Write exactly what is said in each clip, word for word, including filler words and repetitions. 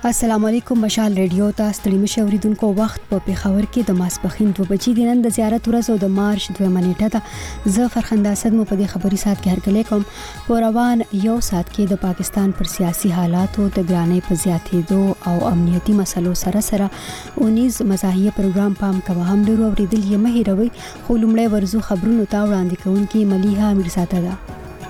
السلام علیکم مشال ریډیو ته ستړي مشه اوریدونکو وخت په پیښور کې د ماسپخین دوه بجې د نن د زیارت ورځ او د مارچ دوه منېټه ده زه فرخنده اسد مو په دې خبري سات کې هرکلی کوم په روان یو سات کې د پاکستان پر سیاسي حالاتو د ګرانۍ په زیاتېدو او امنیتي مسلو سره سره اونیز مزاحیه پروګرام پام کوه هم لرو اوریدل یې مه هیروئ خو لومړی ورزو خبرونو ته وړاندې کوونکې ملیحه میرزاده ده.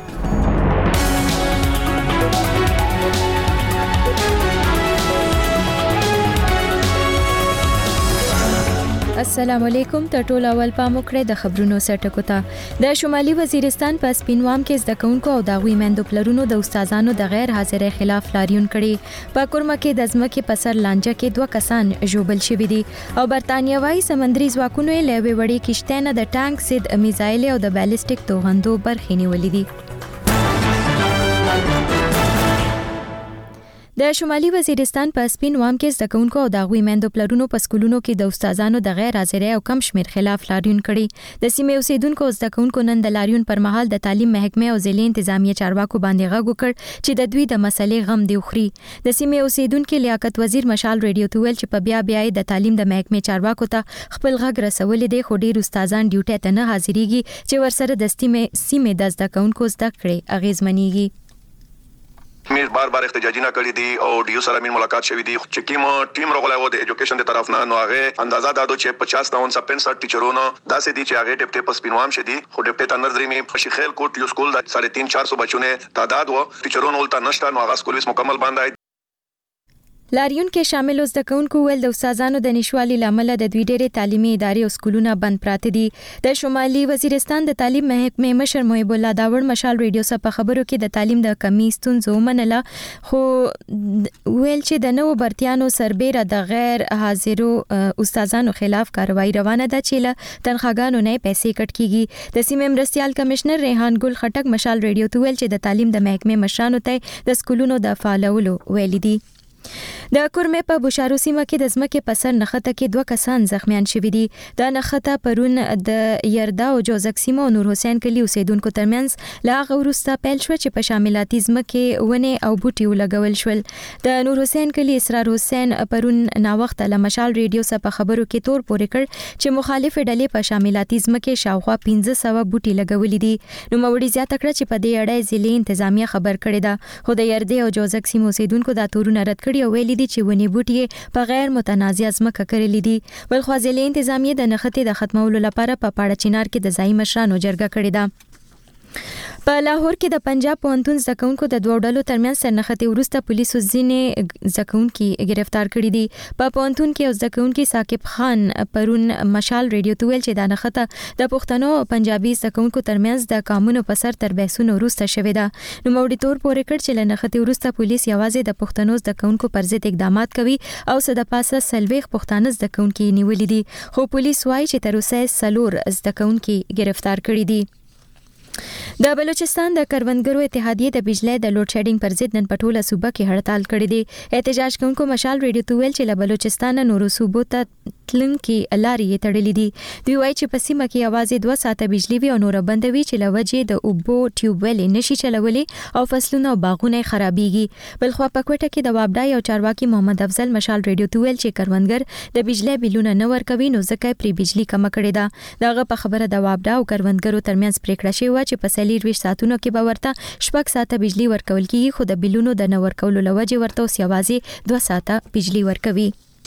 السلام علیکم ته ټول اول پام وکړئ د خبرونو سرټکو ته. د شمالي وزیرستان په سپینوام کې زده کوونکو او داغوي مندو پلرونو د استادانو د غیر حاضرۍ خلاف لاریون کړي. په کورمه کې د ځمکې په سر لانجه کې دوه کسان ژوبل شوي دي او برتانیوي سمندري ځواکونو یې له یوې وړې کشتۍ نه د ټانک ضد میزایل او د بیلسټیک توغندو برخې نیولې دي. د شمالي وزیرستان په سپینوام کې زده کوونکو او داغوي مندو پلرونو په سکولونو کې د استادانو د غیر حاضرۍ او کم شمیر خلاف لاریون کړي. د سیمې اوسیدونکو زده کوونکو نن د لاریون پر مهال د تعلیم محکمې او ضلعي انتظامیه چارواکو باندې غږ وکړ چې د دوی د مسلې غم دی وخوري. د سیمې اوسیدونکو لیاقت وزیر مشال ریډیو ته ویل چې په بیا بیا د تعلیم د محکمې چارواکو ته خپل غږ رسولې دي خو ډیر استادان ډیوټي ته نه حاضرېږي چې ورسره د سیمې د زده کوونکو زده کړې اغیزمنېږي. میر بار بار احتجاجی نه کړی دي او ډیو سره مين ملاقات شوی دي چې کوم ټیم راغلی و د ایجوکیشن د طرف نه نو هغه اندازا دادو چې پچاس نه پنځه ټیچرونو داسې دي چې هغه ډیپټي په سپینوام شدي خو ډیپټي تنر درې می په شیخیل کوټ یو سکول د تین سو پنځه سوه بچونه تعداد و ټیچرونو ولته نشته نو هغه سکول وس مکمل باندې. لاریون کې شامل زده کوونکو ول د استادانو د نشوالي لامل د دوی ډېرې تعلیمي ادارې او سکولونه بند پراته دي. د شمالي وزیرستان د تعلیم محکمې مشر محب الله داوړ مشال ریډیو سره په خبرو کې د تعلیم د کمی ستونزو منله خو ویل چې د نوو برتیانو سربېره د غیر حاضرو استادانو خلاف کاروایی روانه ده چې له تنخواګانو نه پیسې کټ کیږي. د سیمې مرستيال کمشنر ریحان ګل خټک مشال ریډیو ته ویل چې د تعلیم د محکمې مشرانو ته د سکولونو د فعالولو ویل دي. د کورمه په بشارو سیمه کې د ځمکې په سر نخته کې دوه کسان زخمیان شوي دي. د نخته پرون د یردا او جوزک سیمه او نور حسین کلی اوسیدونکو ترمنځ لا غورسته پیل شو چې په شاملاتي ځمکې ونه او بوټي ولګول شول. د نور حسین کلی اسرار حسین پرون نا وخت له مشال ریډیو سره په خبرو کې تور پورې کړ چې مخالف ډلې په شاملاتي ځمکې شاوخوا پنځه سوه بوټي لګولې دي. نو موري زیاته کړ چې په دې اړه ضلعي انتظامیه خبر کړی ده خو د یردې او جوزک سیمه اوسیدونکو دا تورونه رد کړي او ویلي دي چې ونی بوټي په غیر متنازع ځمکه کړلې دي. بل خو ضلعي انتظامیه د نخښې د ختمولو لپاره په پاړه چینار کې د ځای مشرانو جرګه کړې ده. په لاهور کې د پنجاب پوهنتون زده کوونکو د دوه ډلو ترمنځ سرنښتې وروسته پولیسو ځینې زده کوونکي گرفتار کړي دي. په پوهنتون کې یو زده کوونکی ثاقب خان پرون مشال ریډیو ته ویل چې دا نښته د پښتنو او پنجابي زده کوونکو ترمنځ د قانونو په سر تر بحثونو وروسته شوې ده. نو موري تور پورې کړ چې له نښتې وروسته پولیس یوازې د پښتنو زده کوونکو پر ضد اقدامات کوي او څه د پاسه سلويخ پښتانه زده کوونکي نیولې دي خو پولیس وايي چې تر اوسه سلور زده کوونکي گرفتار کړي دي. د بلوچستان د کروندګرو اتحادیې د بجلی د لوډ شیډینګ پر ضد نن په ټوله صوبه کې هړتال کړی دی. احتجاج کوونکو مشال ریډیو ته ویل چې له بلوچستان نورو صوبو ته تلونکي لارې یې تړلې دي. دوی وایي چې په سیمه کې یوازې دوه ساعته بجلی وي او نور بندوي چې له وجې د اوبو ټیوب ویل نشي چلولی او فصلونه او باغونه خرابېږي. بل خو په کوټه کې د وابډای او چارواکي محمد افضل مشال ریډیو ته ویل چې کروندګر د بجلی بیلونه نه ورکوي نو ځکه پری بجلی کم کړي ده. دغه په خبره د وابډا او کروندګرو ترمنځ پریکړه شوې چې په سلیروي ساعتونو کې به ورته شپږ ساعته بجلی ورکول کیږي خو د بیلونو د نه ورکولو لوجې ورته اوس یوازې دوه ساعته بجلی ورکوي.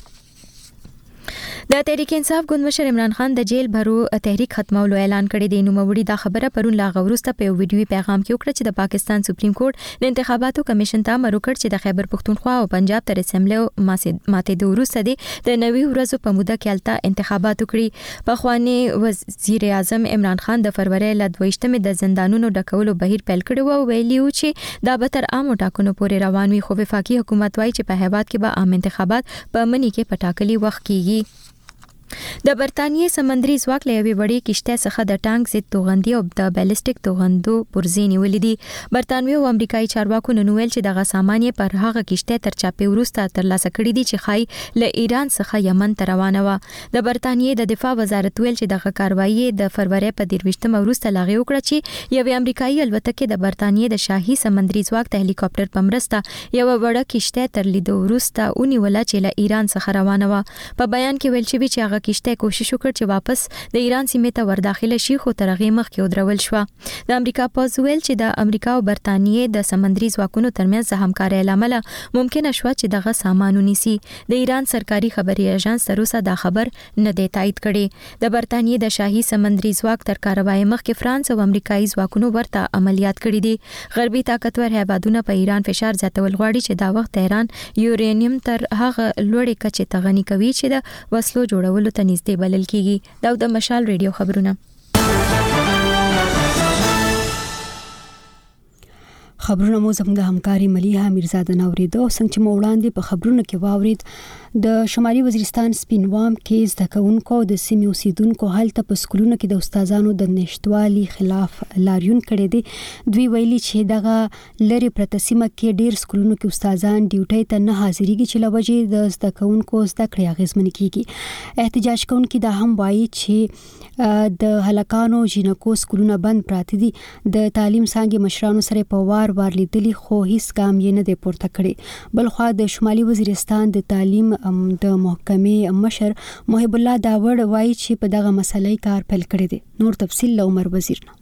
د تحریک انصاف ګوند مشر عمران خان د جیل بھرو تحریک ختمولو اعلان کړی دی. نو موري دا خبره پرون لا غورسته په یو ویډیوي پیغام کې وکړه چې د پاکستان سپریم کورټ د انتخاباتو کمیشن ته امر وکړ چې د خیبر پختونخوا او پنجاب تر اسمبلی ماته د وروسته دی د نوي ورځو په موده کې الته انتخابات وکړي. په خواني وزیر اعظم عمران خان د فروری ل دویشتمې د زندانونو ډکولو بهیر پیل کړی او ویلیو چې دا به تر عامو ټاکنو پورې روان وي خو وفاقي حکومت وايي چې په هیواد کې به عام انتخابات په منی کې په ټاکلي وخت کېږي. د برتانیې سمندري ځواک له یوې وړې کشته څخه د ټانک ضد توغندي او د بیلسټیک توغندو پرزې نیولې دي. برتانوي او امریکایي چارواکو نن ویل چې دغه سامان یې پر هغه کشته تر چاپې وروسته ترلاسه کړي دي چې خای له ایران څخه یمن ته روانه وه. د برتانیې د دفاع وزارت ویل چې دغه کاروایی د فروری په دیرویشتمه وروسته لغوه وکړه چې یوې امریکایي الوتکې د برتانیې د شاهي سمندري ځواک د هلیکاپټر په مرسته یوه وړه کشته تر لیدو وروسته ونیوله چې له ایران څخه روانه وه. په بیان کې ویل شوی چې هغه کشته کوشش وکړ چې واپس د ایران سیمې ته ورداخله شي خو تر هغه مخکې ودرول شو. د امریکا پوز ویل چې د امریکا او برتانیې د سمندري ځواکونو ترمنځ د همکارۍ لامل ممکن شوه چې دغه سامان ونیسي. د ایران سرکاري خبري اژانس تر اوسه دا خبر نه دی تایید کړي. د برتانیې د شاهي سمندري ځواک تر کاروای مخکې فرانس او امریکایي ځواکونو ورته عملیات کړي دي. غربي طاقتور هیوادونه په ایران فشار زیاتول غواړي چې دا وخت تهران یورانیم تر هغه لوړې کچې ته غني کوي چې د وسلو جوړولو ته نږدې بلل کیږي. دا د مشال ریډیو خبرونه. خبرونه مو زموږ د همکاري مليحه میرزاده نوریدو څنګه چې مو وړاندې په خبرونو کې واورید د شمالي وزیرستان سپینوام کې زده کوونکو د سیمې اوسیدونکو هلته په سکولونو کې د استادانو د نشټوالي خلاف لاریون کړی دی. دوی ویلي چې دغه لری پرته سیمه کې ډیر سکولونو کې استادان ډیوټي ته نه حاضرېږي چې لوجې د زده کوونکو زده کړې اغیزمن کیږي. احتجاج کوونکي دا هم وایي چې د هلکانو جنکو سکولونه بند پراته دي. د تعلیم څانګې مشرانو سره په وار وار لیدلي خو هیڅ ګام یې نه دی پورته کړی. بلخوا د شمالي وزیرستان د تعلیم د محکمې مشر محب الله داوړ وایي چې په دغه مسلې کار پیل کړی دی. نور تفصیل له عمر وزیر نه.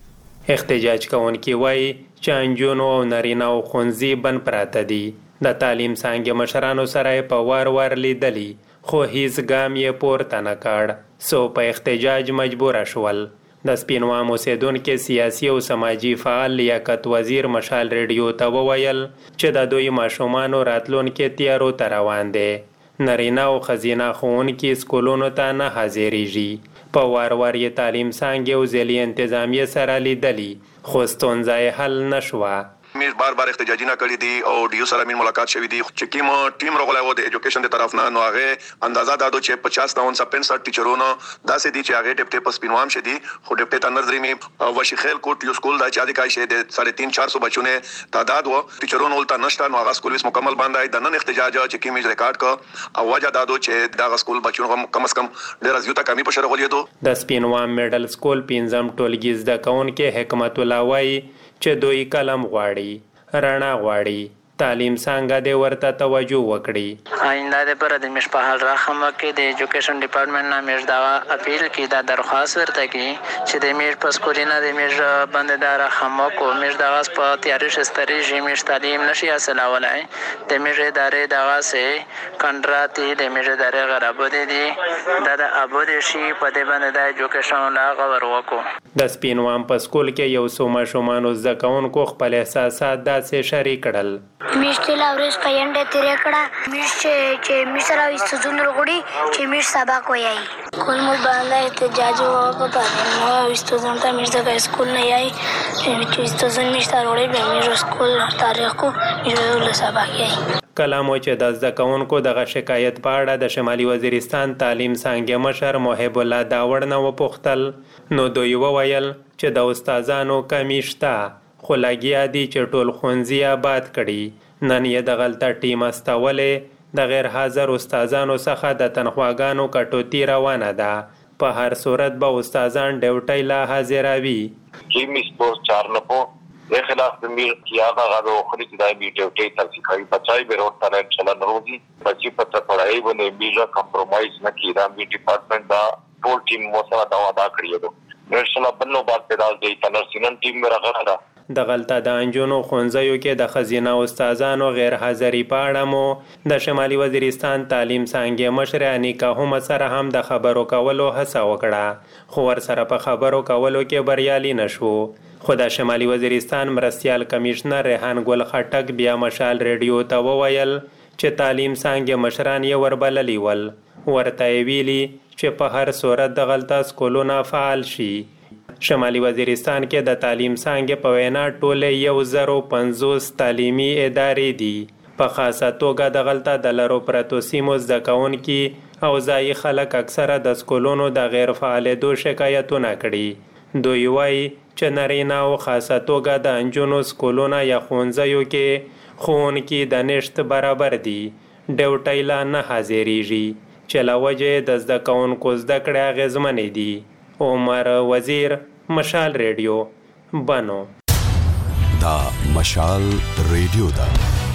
احتجاج کوونکي وایي چې انجونو او نارینه او ښوونځي بند پراته دي. د تعلیم څانګې مشرانو سره په وار وار لیدلي خو هیڅ ګام یې پورته نه کړ. سو په احتجاج مجبور شول. د سپینوام اوسیدونکو سیاسي او سماجی فعال لیاقت وزیر مشال ریډیو ته وویل چې د دوی ماشومانو راتلونکي تیارو ته روان دي. نارینه او ښځینه ښوونکي سکولونو ته نه حاضرېږي. په وار وار یې تعلیم څانګې او ضلعي انتظامیې سره لیدلي خو ستونزه یې حل نه شوه. میر بار بار احتجاجونه کړي دي او ډیو سره مين ملاقات شوی دی چې کوم ټیم راغلی و د ایجوکیشن د طرف نه نو هغه اندازا دادو چې پچاس نه پنځه ټیچرونو داسې دي چې هغه ډیپټي په سپینوام شه دي خو ډیپټي تنظري می وشي خیل کوټ یو سکول دا چې د کای شه د ساڑھے تین چار سو بچونه تعداد و ټیچرونو ولته نشته نو هغه سکول وس مکمل باندې د نن احتجاج چې کوم ریکارډ کا او وجه دادو چې دا سکول بچونه کم از کم ډیر زیاته کمی په شرغولې دو. د سپینوام میډل سکول پنځم ټولګي زده کوونکو حکمت الله وایي چې دوی کلم غواړي رڼا غواړي تعلیم څنګه د ورته توجه وکړي. آینده د پر د مش په حال راخم کې د ایجوکیشن ډپارټمنټ نه مش دا اپیل کې دا درخواست ورته کی چې د مش په سکولینه د مش باندې دا راخم کو مش دا غاس په تیاری شستري جمیش تعلیم نشي حاصل ولای د مش ادارې دا غاسه کنټراتی د مش ادارې غرابت دي دا د ابود شي په د باندې د ایجوکیشن لا غور وکړو. د سپینوام په سکول کې یو څو ماشومان زکونکو خپل احساسات داسې شریک کړل. میشته لاورس پینډه تیرې کړه میشته چې میسره استزون وروړي چې میش سبق وایي کول مو باندې احتجاج وکړ نو استزون ته میش د سکول نه یای چې استزون میشته وروړي به میش سکول تاریخ کو میش سبق یای. کلامو چې د زکونکو دغه شکایت په اړه د شمالي وزیرستان تعلیم څنګه مشر محب الله داوړ نه وپوښتل نو دوی وویل چې د استادانو کمی شته خو لګیا دي چې ټول ښوونځي آباد کړي. نن یې د غلطه ټیم استولې د غیر حاضر استادانو څخه د تنخواګانو کټوتی روانه ده. په هر صورت به استادان ډیوټي لا حاضروي. کی میسپور چار نپو د خلاف میر کیا غاغو خرید دای بي ډیوټي تلسیکای بچای به روټ تل چلن روزي بچي پته پړای ونه میجا کمپرمایز نه کیدا می ډپارټمنټ دا ټول ټیم مو سره دا ودا کړی دو نشله بنو باد پیدا دی تنرسینن ټیم راغله ده. د غلطه د انجونو ښوونځیو کې د ښځینه استادانو غیر حاضري په اړه مو د شمالي وزیرستان تعلیم څانګې مشر انیکا هم سره هم د خبرو کولو هڅه وکړه خو ورسره په خبرو کولو کې بریالي نشو. خو د شمالي وزیرستان مرستیال کمیشنر ریحان ګل خټک بیا مشال ریډیو ته وویل چې تعلیم څانګې مشران یې وربللي ول ورته یې ویلي چې په هر صورت د غلطه سکولونه فعال شي. شمالي وزیرستان کې د تعلیم څانګې په وینا ټوله یو زرو پنځوس تعلیمي ادارې دي. په خاصه توګه د غلطه د لرو پرتو سیمو زده کوونکي او ځایي خلک اکثره د سکولونو د غیر فعالیدو شکایتونه کړي. دوی وایي چې نارینه او خاصه توګه د نجونو سکولونه یا ښوونځیو کې ښوونکي د نشت برابر دي. ډیوټۍ لا نه حاضریږي چې له وجې د زده کوونکو زده کړې اغېزمنې دي. عمر وزیر، مشال ریډیو، بنو. دا مشال ریډیو ده.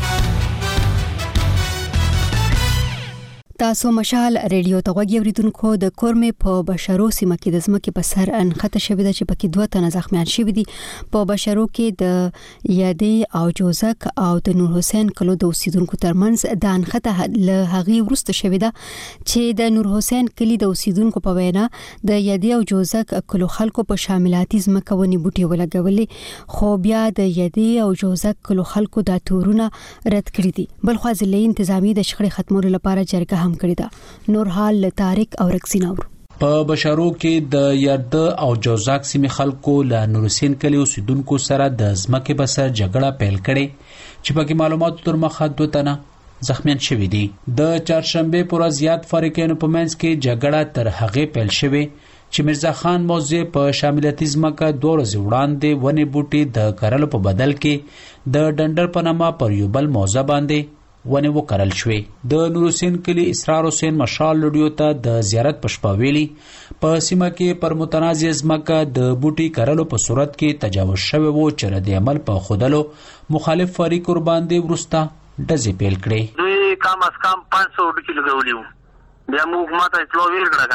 تاسو مشال ریډیو ته غوږی اوریدونکو. د کورمې په بشرو سیمه کې د ځمکې په سر انخته شوې ده چې پکې دوه تنه زخمیان شوي دي. په بشرو کې د یادې او جوزک او د نور حسین کلو د اوسیدونکو ترمنځ د انخته له هغې وروسته شوې ده چې د نور حسین کلی د اوسیدونکو په وینا د یادې او جوزک کلو خلکو په شاملاتي ځمکه ونې بوټي ولګولې، خو بیا د یادې او جوزک کلو خلکو دا تورونه رد کړی دي. بل خو ځلې انتظامی د شخړې ختمولو لپاره جرګه کړی دا. نور حال له طارق او رکسیناور. په بشرو کې د یاد او جوزاک سیمې خلکو له نور حسین کلی اوسیدونکو سره د ځمکې په سر جګړه پیل کړې چې پکې معلوماتو تر مخه دوه تنه زخمیان شوي دي. د چهارشنبه پر ورځ زیات فریقینو په منځ کې جګړه تر هغې پیل شوې چې مرزا خان موضوع په شاملیتي ځمکه دوه ورځې وړاندې ونې بوټي د کرلو په بدل کې د ډنډر په نامه پر یو بل موضوع باندې ونې وکرل شوې. د نور حسین کلی اسرار حسین مشال لډیو ته د زیارت په شپه ویلي په سیمه کې پر متنازع ځمکه د بوټي کرلو په صورت کې تجاوز شوی وو چې رد عمل په خودلو مخالف فریق ور باندې ورسته ډزې پیل کړې. دوی کم از کم پنځه سوه ډوکي لګولي وو. بیا موږ ماته اطلاع ویل کړه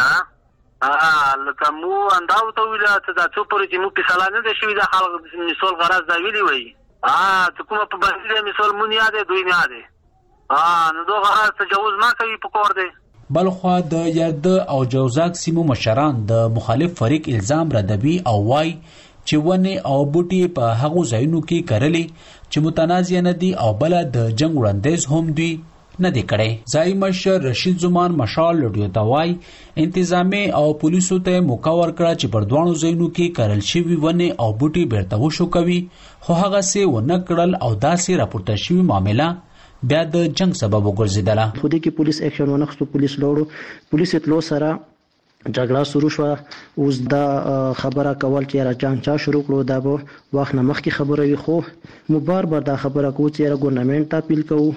که لکه مو انداو ته ویله چې دا څو پورې چې موږ فیصله نه ده شوې، دا خلک مثال غرض دا ویلي وایي چې کومه په بندي دی مثال مون یاده دوی نه یاده نو دغه تجاوز ما کوي په کور دی. بلخوا د یاد او جوزاک سیمو مشران د مخالف فریق الزام ردوي او وای چې ونه او بوټي په هغو ځایونو کې کرلي چې متنازع نه دي او بل د جنگ وړاندیز هم دوی نه دی کړی. ځای مشر رشید زمان مشال لډیو ته وای انتظامی او پولیسو ته موقع ورکړه چې پر دوانو ځایونو کې کرل شوي ونه او بوټي بیرته وشو کوي، خو هغه څه ونه کړل او داسې راپورته شوي معامله بیا د جنگ سبب وګرځیدله. خو دې کې پولیس اکشن ونخستو، پولیس لوړو، پولیس اطلاع سره جګړه شروع شوه. اوس دا خبره کول چې را جنگ چا شروع کړو دا به وخت نه مخکې خبره وي، خو مو بار بار دا خبره کوو چې ګورنمنت ته اپیل کوو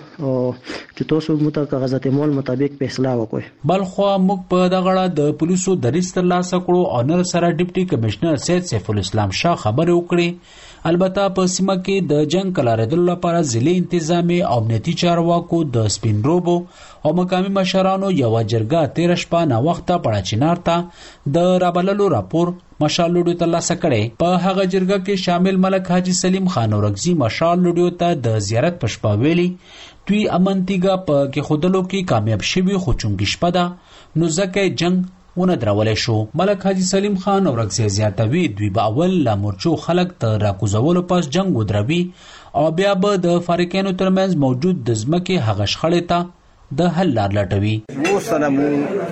چې تاسو مو ته کاغذات مول مطابق فیصله وکړي. بلخوا موږ په دغه اړه د پولیسو دریځ ترلاسه کړو او نن سره ډیپټي کمشنر سید سیف الاسلام شاه خبرې وکړې. البته په سیمه کې د جنگ کلاردلو لپاره ضلعي انتظامی او امنیتي چارواکو د سپین روبو او مقامي مشرانو یو جرګه تیر شپه نا وخته پړه چنار ته د رابللو راپور مشال لډیو ته لاسه کړي. په هغه جرګه کې شامل ملک حاجی سلیم خان اورغزي مشال لډیو ته د زیارت په شپه ویلي دوی امنتیګه په کې خودلو کې کامیاب شوي، خو چونګې شپه ده نو ځکه جنگ ونه درولې شو. ملک حاجی سلیم خان اورغزي زیاتوي دوی به اول لا مورچو خلک ته راکوزولو پس جنگ ودروي او بیا به د فریقینو ترمنځ موجود د ځمکې هغه شخړې ته د حل لار لټوي. وو سره مو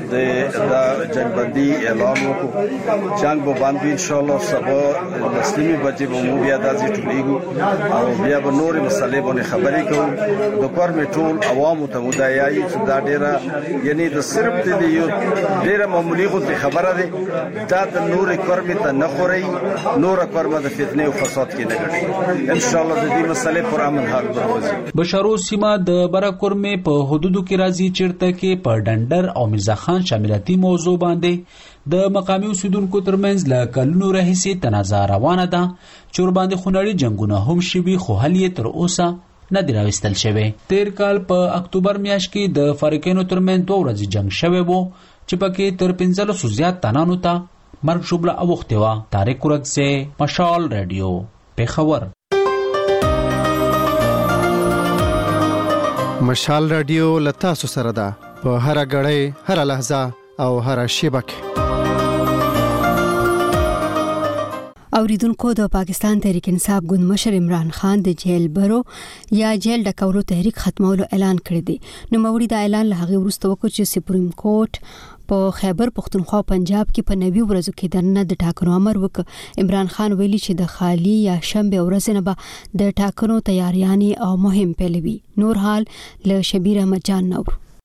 د جنگ بندي اعلان وکړو، جنگ به باندې ان شاء الله سبا مسلمي بچي به مو بیا داسې ټولېږو او بیا به نورې مسلې باندې خبرې کوو. د کور می ټول عوامو ته مدعیایي چې دا ډیره یعنی د صرف د یو ډیره معمولی غو خبره ده، دا د نورې کور می ته نه خوري، نور کور می د فتنې او فساد کې نه ګټي. ان شاء الله د دې مسلې پر امن حل وروزي. بشرو سیمه د برکور می په حدودو کې راځي چیرته کې په ډنډر او مرزا خان شاملاتي موضوع باندې د مقامي اوسیدونکو ترمنځ له کلونو راهیسې تنازع روانه ده چې ور باندې خونړي جنگونه هم شوي، خو حل یې تر اوسه نه دی راوستل شوی. تیر کال په اکتوبر میاشت کې د فریقینو ترمنځ دوه ورځې جنگ شوی وو چې پکې تر پنځلسو زیات تنانو ته مرګ شوبله اوښتې وه. طارق ورکزی، مشال ریډیو، پېښور. مشال رادیو لتا سو سره ده په هر غړې هر لحظه او هر شیبه کې. اوریدونکو د پاکستان تحریک انصاف ګوند مشر عمران خان د جیل برو یا جیل ډکولو تحریک ختمولو اعلان کړی دی. نو موري دا اعلان له هغه وروسته وکړ چې سپریم کورټ په خیبر پختونخوا پنجاب کې په نوي ورځو کې دنه د ټاکنو امر وکړ. عمران خان ویلي چې د خالی یا شنبه ورځ نه به د ټاکنو تیاریانې او مهم پیلوي. نور حال له شبیر احمد جان نور.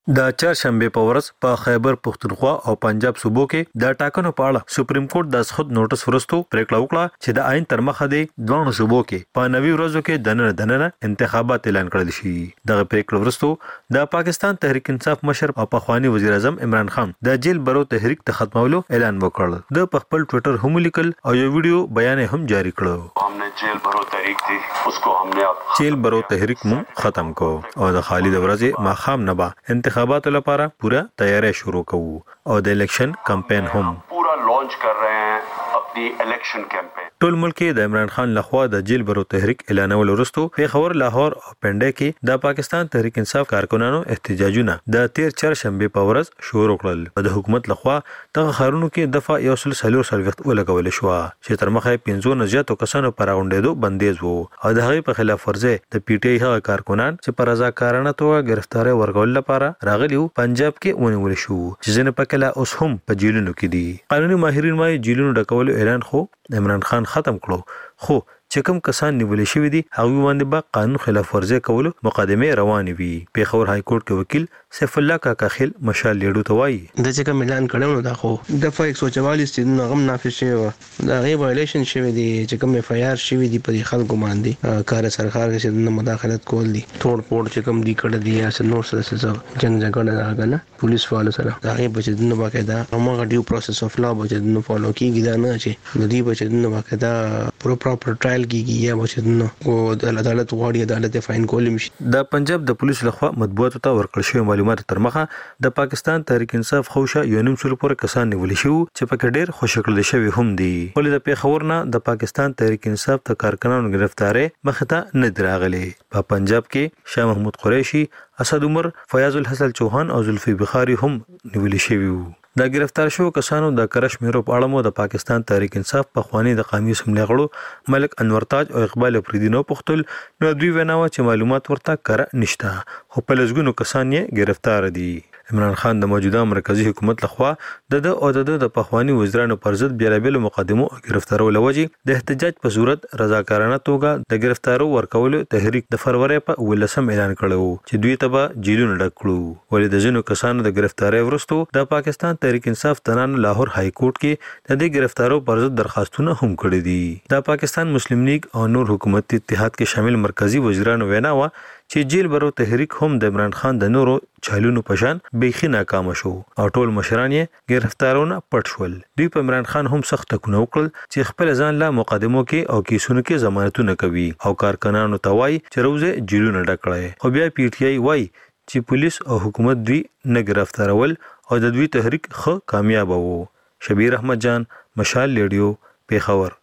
د چهارشنبه په ورځ په خیبر پختونخوا او پنجاب صوبو کې د ټاکنو په اړه سپریم کورټ د خود نوټس ورستو پریکړه وکړه چې د آئین تر مخه دی دوه صوبو کې په نوي ورځو کې دننه دننه انتخابات اعلان کړل شي. دغه پریکړه ورستو د پاکستان تحریک انصاف مشر او پخوانی وزیر اعظم عمران خان د جیل برو تحریک د ختمولو اعلان وکړ. د خپل ټوئیټر هم لیکل او یو ویډیو بیان هم جاری کړو. हमने जेल भरो तहरीक थी उसको हमने अब जेल भरो तहरीक मु ختم کو او د خالد ورځې ماخام نه با انتخاباتو لپاره پورا تیاری شروع کوو او د الیکشن کمپاین هم पूरा लॉन्च कर रहे हैं अपनी इलेक्शन कैंपेन. ټول ملک د عمران خان لخوا د جیل برو تحریک اعلانول وروسته پیښور لاهور او پنډه کې د پاکستان تحریک انصاف کارکونانو احتجاجونه د تیر چهارشنبه په ورځ شروع کړل. د حکومت لخوا دغه خارونو کې دفعه یو سل سلور سلوخت ولګول شو چې تر مخه پنځو نه زیاتو کسانو پر غونډېدو بندیز وو او د هغې په خلاف ورزه د پی ټ آی هغه کارکونان چې پر رضاکارانه توګه گرفتاری ورکول لپاره راغلي پنجاب کې ونیول شو چې ځنه پکله اوس هم په جیلونو کې دي. قانوني ماهرین وايي جیلونو ډکولو اعلان خو عمران خان ختم کړو خو چې کوم کسان نیول شوی دي هغه باندې به قانون خلاف ورزي کولو مقدمه روانې وي. پیښور های کورټ کې وکیل سیف الله کاکا خیل مشال لیډو ته وایي د چې کوم اعلان کړو نو دا خو دفعه یک سو چوالیس چې نو غم نافذ شوی و دا غي وایلیشن شوی دی چې کوم اف آی آر شوی دی په خلکو باندې کار سرکار کې چې مداخلت کول دي توڑ پوڑ چې کوم دی کړه دی یا نور سره څه جنگ جګړه راغله پولیس والو سره دا غي بچ دنه باقاعده هغه ډیو پروسس اف لا بچ دنه فالو کیږي دا نه چې د دې بچ دنه باقاعده پرو پراپر ټرایل کیږي یا بچ دنه او د عدالت غواړي عدالت فاین کول شي. د پنجاب د پولیس لخوا مطبوعاتو ته ورکړل شوی معلومات تر مخه د پاکستان تحریک انصاف خوشه یو نیم سل پورې کسان نیول شو چې پکې ډېر خوشکړل شوی هم دي. ولې د پیښور نه د پاکستان تحریک انصاف ته کارکنانو گرفتاری مخته نه دراغلي. په پنجاب کې شاه محمود قریشي، اسد عمر، فیاض الحسن چوهان او زلفی بخاری هم نیول شوی وو. د گرفتار شو کسانو د کرش میرو په اړه مو د پاکستان تحریک انصاف په خوانی د قومي اسمبلی غړو ملک انور تاج او اقبال افریدی نو پختل نو دوی وناوه چې معلومات ورته کړه نشته خو په لږونو کسان یې گرفتار دي. عمران خان د موجوده مرکزی حکومت لخوا د د او د پخوانی وزیرانو پر ضد بیلابل مقدمو او گرفتارولو لوجې د احتجاج په صورت رضاکارانه توګه د گرفتارو ورکولو تحریک د فروری په ولسم اعلان کړو چې دوی ته به جیلونه ډک کړو. ولې د ځینو کسانو د گرفتاری ورستو د پاکستان تحریک انصاف تنان لاهور های کورټ کې د دې گرفتارو پر ضد درخواستونه هم کړي دي. د پاکستان مسلم لیگ او نور حکومت اتحاد کې شامل مرکزی وزیرانو وینا و چې جیل برو تحریک هم د عمران خان د نورو چالونو پشان بیخي ناکام شو او ټول مشران یې گرفتارونه پټ شول. دوی په عمران خان هم سخت ټکونه وکړل چې خپل ځان لا مقدمو کې او کیسونو کې ضمانتونه کوي او کارکنانو ته وایي چې روزه جیلونه ډکړي. خو بیا پی ټ آی وایي چې پولیس او حکومت دوی نه گرفتارول او د دوی تحریک خو کامیاب وو. شبیر احمد جان، مشال لیډیو، پیښور.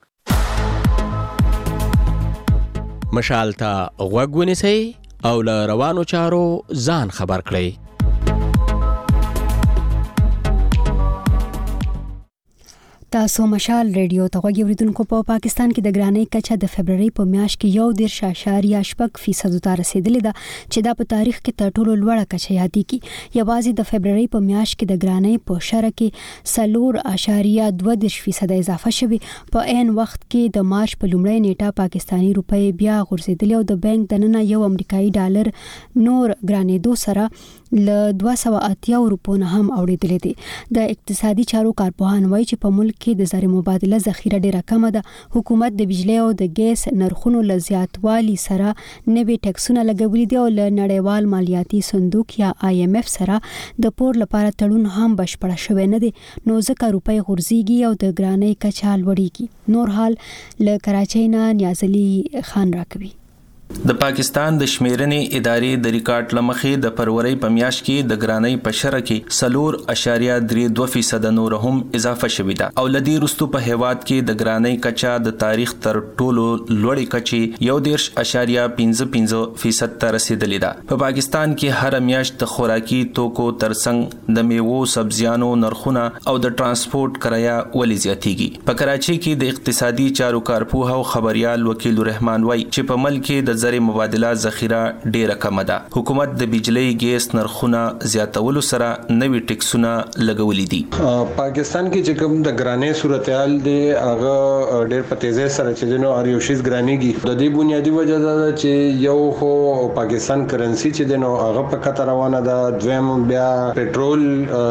مشال ته غوږ ونیسئ او له روانو چارو ځان خبر کړئ. تاسو مشال ریډیو ته غوږی اوریدونکو. په پاکستان کې د ګرانۍ کچه د فبرवरी په میاشت کې یو دېرش اعشاریه شپږ فیصد ته رسیدلې ده چې دا په تاریخ کې تر ټولو لوړه کچه یادېږي. یوازې د فبرवरी په میاشت کې د ګرانۍ په شرح کې څلور اعشاریه دوه دېرش فیصد اضافه شوې. په عین وخت کې د مارچ په لومړۍ نیټه پاکستاني روپۍ بیا غورځېدلې او د بانک دننه یو امریکایي ډالر نور ګرانېدو سره له دوه سوه اتیا روپو نه هم اوړېدلې دي. د اقتصادي چارو کارپوهان وایي چې په ملک کې د زر مبادله ذخیره ډیره کمه ده. حکومت د بجلی او د ګیس نرخونو له زیاتوالي سره نوي ټکسونه لګولي دي او له نړیوال مالیاتي صندوق یا آی ایم ایف سره د پور لپاره تړون هم بشپړ شوی نه دی نو ځکه روپۍ غورځيږي او د ګرانۍ کچه لوړیږي. نور حال له کراچۍ نه نیازلي خان راکوي. د پاکستان د شمیرنې ادارې د ریکارډ لمخې د فروری په میاشت کې د ګرانۍ په شرح کې سلور اشاریه درې دوه فیصد نور هم اضافه شوې ده او لدی رستو په هیواد کې د ګرانۍ کچه د تاریخ تر ټولو لوړې کچې یو دیرش اشاریه پنځه پنځه فیصد ته رسیدلې ده. په پاکستان کې هر میاشت د خوراکي توکو ترڅنګ د میوو سبزیانو نرخونه او د ترانسپورت کرایه ولې زیاتېږي. په کراچۍ کې د اقتصادي چارو کارپوه او خبريال وکیل الرحمن وای چې په ملک کې د د زری مبادله ذخیره ډیره کم ده. حکومت د بجلی ګیس نرخونه زیاتولو سره نوي ټیکسونه لګولې دي. پاکستان کې چې کوم د ګرانې صورتحال دی هغه ډېر په تیزی سره چې دنو ار یو شیز ګرانېږي. د دې بنیادی وجه ده چې یو خو پاکستان کرنسی چې دنو هغه په کتر روانه ده، دویم بیا پټرول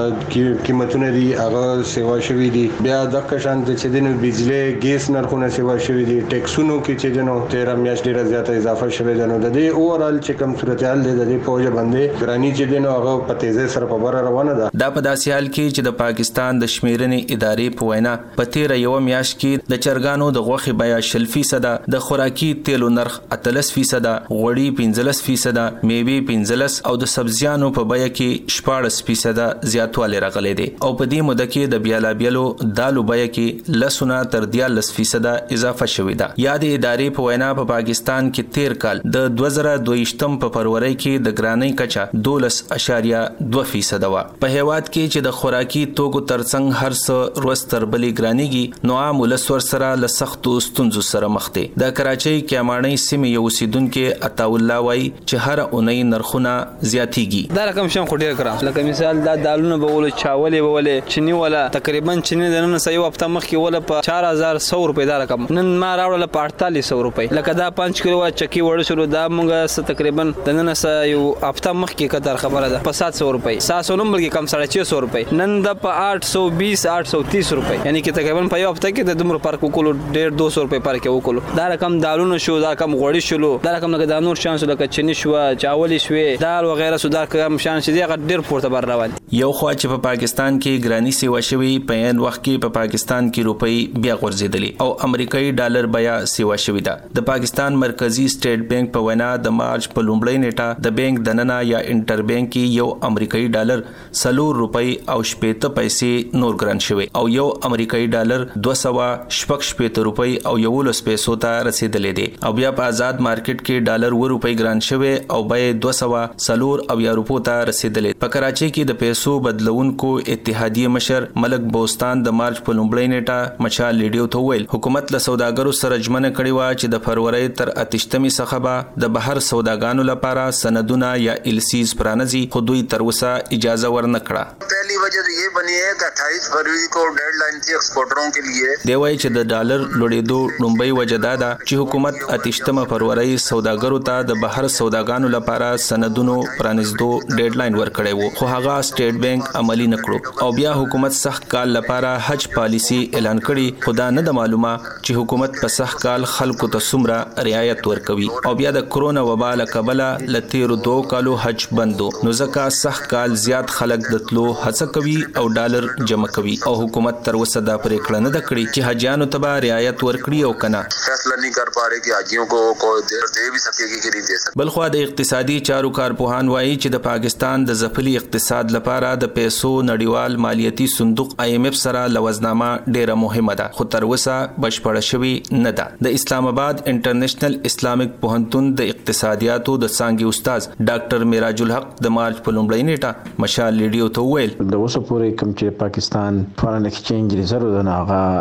قیمتونه دي هغه سیوا شوی دي، بیا د کشان چې دنو بجلی ګیس نرخونه سیوا شوی دي، ټیکسونو کې چې دنو تیرا میاش ډیره زیاته اضافه شوی ده. نو د دې اوورال چې کوم صورتحال دی د دې په وجه باندې ګرانی چې دنو هغه په تیزی سره په بره روانه ده. دا په داسې حال کې چې د پاکستان د شمیرنې ادارې په وینا په تیر یو میاش کې د چرګانو د غوښې بیه شل فیصد، د خوراکي تیلو نرخ اتلس فیصد، غوړي پنځلس فیصد، میوې پنځلس او د سبزیانو په بیه کې شپاړس فیصد زیاتوالی راغلی دی. او په دې موده کې د بیلابیلو دالو بیه کې لسونه تر دیارلس فیصد اضافه شوې ده. یا د ادارې په وینا په پاکستان کې تیر کال د دوه زره دویشتم په فروری کې د ګرانۍ کچه دولس اشاریه دوه فیصد و. په هیواد کې چې د خوراکي توکو ترڅنګ هر څه روز تر بلې ګرانېږي، نو عام ولس ورسره له سختو ستونزو سره مخ دي. د کراچۍ کیاماڼۍ سیمې یو اوسیدونکو عطاالله وایي چې هر اونۍ نرخونه زیاتېږي. دا رقم شم خو ډیر ګران، لکه مثال دا دالونه به ول چاولې به ول چني ولا تقریبا چني د نن سې یو هفته مخکې ول په چار هزار سو روپۍ دا رقم، نن ما راوړل په اړتالیس سو روپۍ. لکه دا پنځه کیلو چکی وړ شو دا مونږه تقریبا د نن سې یو هفته مخکې کتر خبره ده په سات سو روپۍ، سات سو نمبر کې کم ساڑھے چھ سو روپۍ، نن د په آٹھ سو بیس آٹھ سو تیس روپۍ، یعنی کې تقریبا په یو هفته کې د دومره فرق وکړو ډیر دو سو روپۍ فرق وکړو. دا رقم دالونو شو، دا رقم غوړي شلو، دا رقم لکه د نور شانس لکه چني شو، چاولې شوې، دال وغیرہ سو دا کم شان شي دی ډیر پورته بر روان. یو خو چې په پاکستان کې ګرانی سیوا شوی، په عین وخت کې په پاکستان کې روپۍ بیا غورځېدلې او امریکایي ډالر بیا سیوا شوی ده. د پاکستان مرکزی سټیټ بانک په وینا د مارچ په لومړۍ نیټه د بانک دننه یا انټر بانک کې یو امریکایي ډالر سلور روپۍ او شپېته پیسې نور ګران شوی او یو امریکایي ډالر دوه سوه شپږ شپېته روپۍ او یولس پیسو ته رسیدلې دي. او بیا په آزاد مارکیټ کې ډالر و روپۍ ګران شوی او بیه دوه سوه سلور او یا روپو ته رسیدلې. په کراچۍ کې د پیسو بدلونکو اتحادیه مشر ملک بوستان د مارچ په لومړۍ نیټه مشال لیډیو ته ویل حکومت له سوداګرو سره ژمنه کړې و چې د فروری تر اتشتمې څخه به د بهر سوداګانو لپاره سندونه یا ایلسیز پرانځي، خو دوی تر اوسه اجازه ورنه کړه. پہلی وجہ تو یہ بنی ہے کہ اٹھائیس فروری کو ڈیڈ لائن تھی ایکسپورٹروں کے لیے. دی وایي چې د ډالر لوړېدو لومړی وجه دا ده چې حکومت اتشتمه فروری سوداګرو ته د بهر سوداګانو لپاره سندونو پرانځدو ډیډ لاین ورکړی وو، خو هغه سټیټ بانک عملی نکړو. او بیا حکومت سخت کال لپاره حج پالیسی اعلان کړي، خدا نه د معلومه چې حکومت په سخت کال خلکو ته څومره رعایت ورکوي. او بیا د کرونا وبا له کبله لتیرو دوه کالو حج بندو، نو ځکه سخت کال زیات خلک د تلو هڅه کوي او ډالر جمع کوي. او حکومت تر اوسه دا پریکړه نه ده کړې چې حجانو ته به رعایت ورکړي او کنه. فیصله نه کر پا رہے کہ حاجیوں کو کوئی دیر دے بھی سکے گی کہ نہیں دے سکے. بلخو د اقتصادي چارو کارپوهان وایي چې د پاکستان د ځپلي اقتصاد لپاره د پیسو نړیوال مالیاتي صندوق آی ایم ایف سره لوزنامه ډیره مهمه ده، خو تر اوسه بشپړه شوی نه ده. د اسلام آباد انټرنیشنل اسلامیک پوهنتون د اقتصادیاتو د څانګې استاد ډاکټر میراج الحق د مارچ په لومړۍ نیټه مشال لیډیو ته ویل د اوسه پورې کوم چې پاکستان فارن ایکسچینج ریزرو ده هغه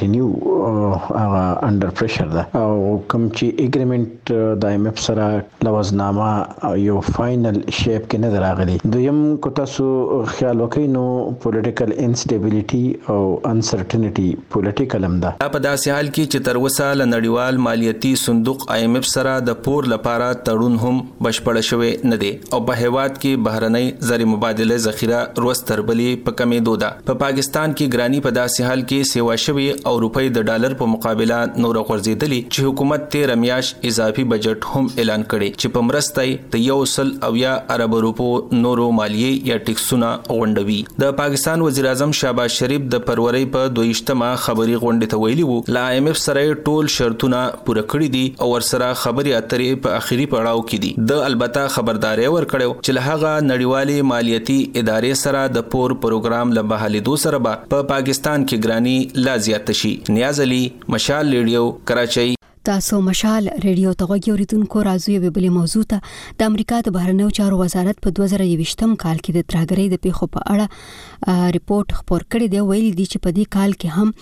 کنټینیو هغه انډر پریشر ده او کوم چې اګریمنت د آی ایم ایف سره لوزنامه یو فائنل شیپ کې نه راغلي. دویم کو تاسو خیال وکړئ نو پولیټیکل انسټیبিলিټي او انسرټینټي پولیټیکل هم ده. په داسې حال کې چې تر اوسه له نړیوال مالیاتي صندوق آی ایم ایف سره د پور لپاره تړون هم بشپړ شوی نه دی او په هیواد کې بهرنۍ زری مبادله ذخیره روز تر بلې په کمېدو ده. په پاکستان کې ګرانی په داسې حال کې سیوا شوی او روپۍ د ډالر په مقابله نور غورځېدلي چې حکومت تیر میاش اضافي بجټ هم اعلان کړي چې په مرسته د یو سل او یا ارب روپو نورو مالیې یا ټیکسونه غونډوي. د پاکستان وزیر اعظم شهباز شریف د فروری په دویشتمه خبري غونډه ته ویلي وو لا آی ایم ایف سره ټول شرطونه پوره کړی دي او ورسره خبري اترې په اخیری پړاو کې دي. د البته خبرداري ورکړو چې لهغه نړیوالې مالیاتي ادارې سره د پور پروګرام له بحالیدو سره به په پا پاکستان کې ګرانی لا زیات شي. نیاز علي، مشال لیډیو، کراچۍ. تاسو مشال ریډیو ته غوږی اوریدونکو راځو یو بل موضوع ته. د امریکا د بهرنیو چارو وزارت په دوه زره یوویشتم کال کې د ترهګرۍ د پیښو په اړه ریپورت خپور کړی دی. ویلي دي چې په دې کال کې هم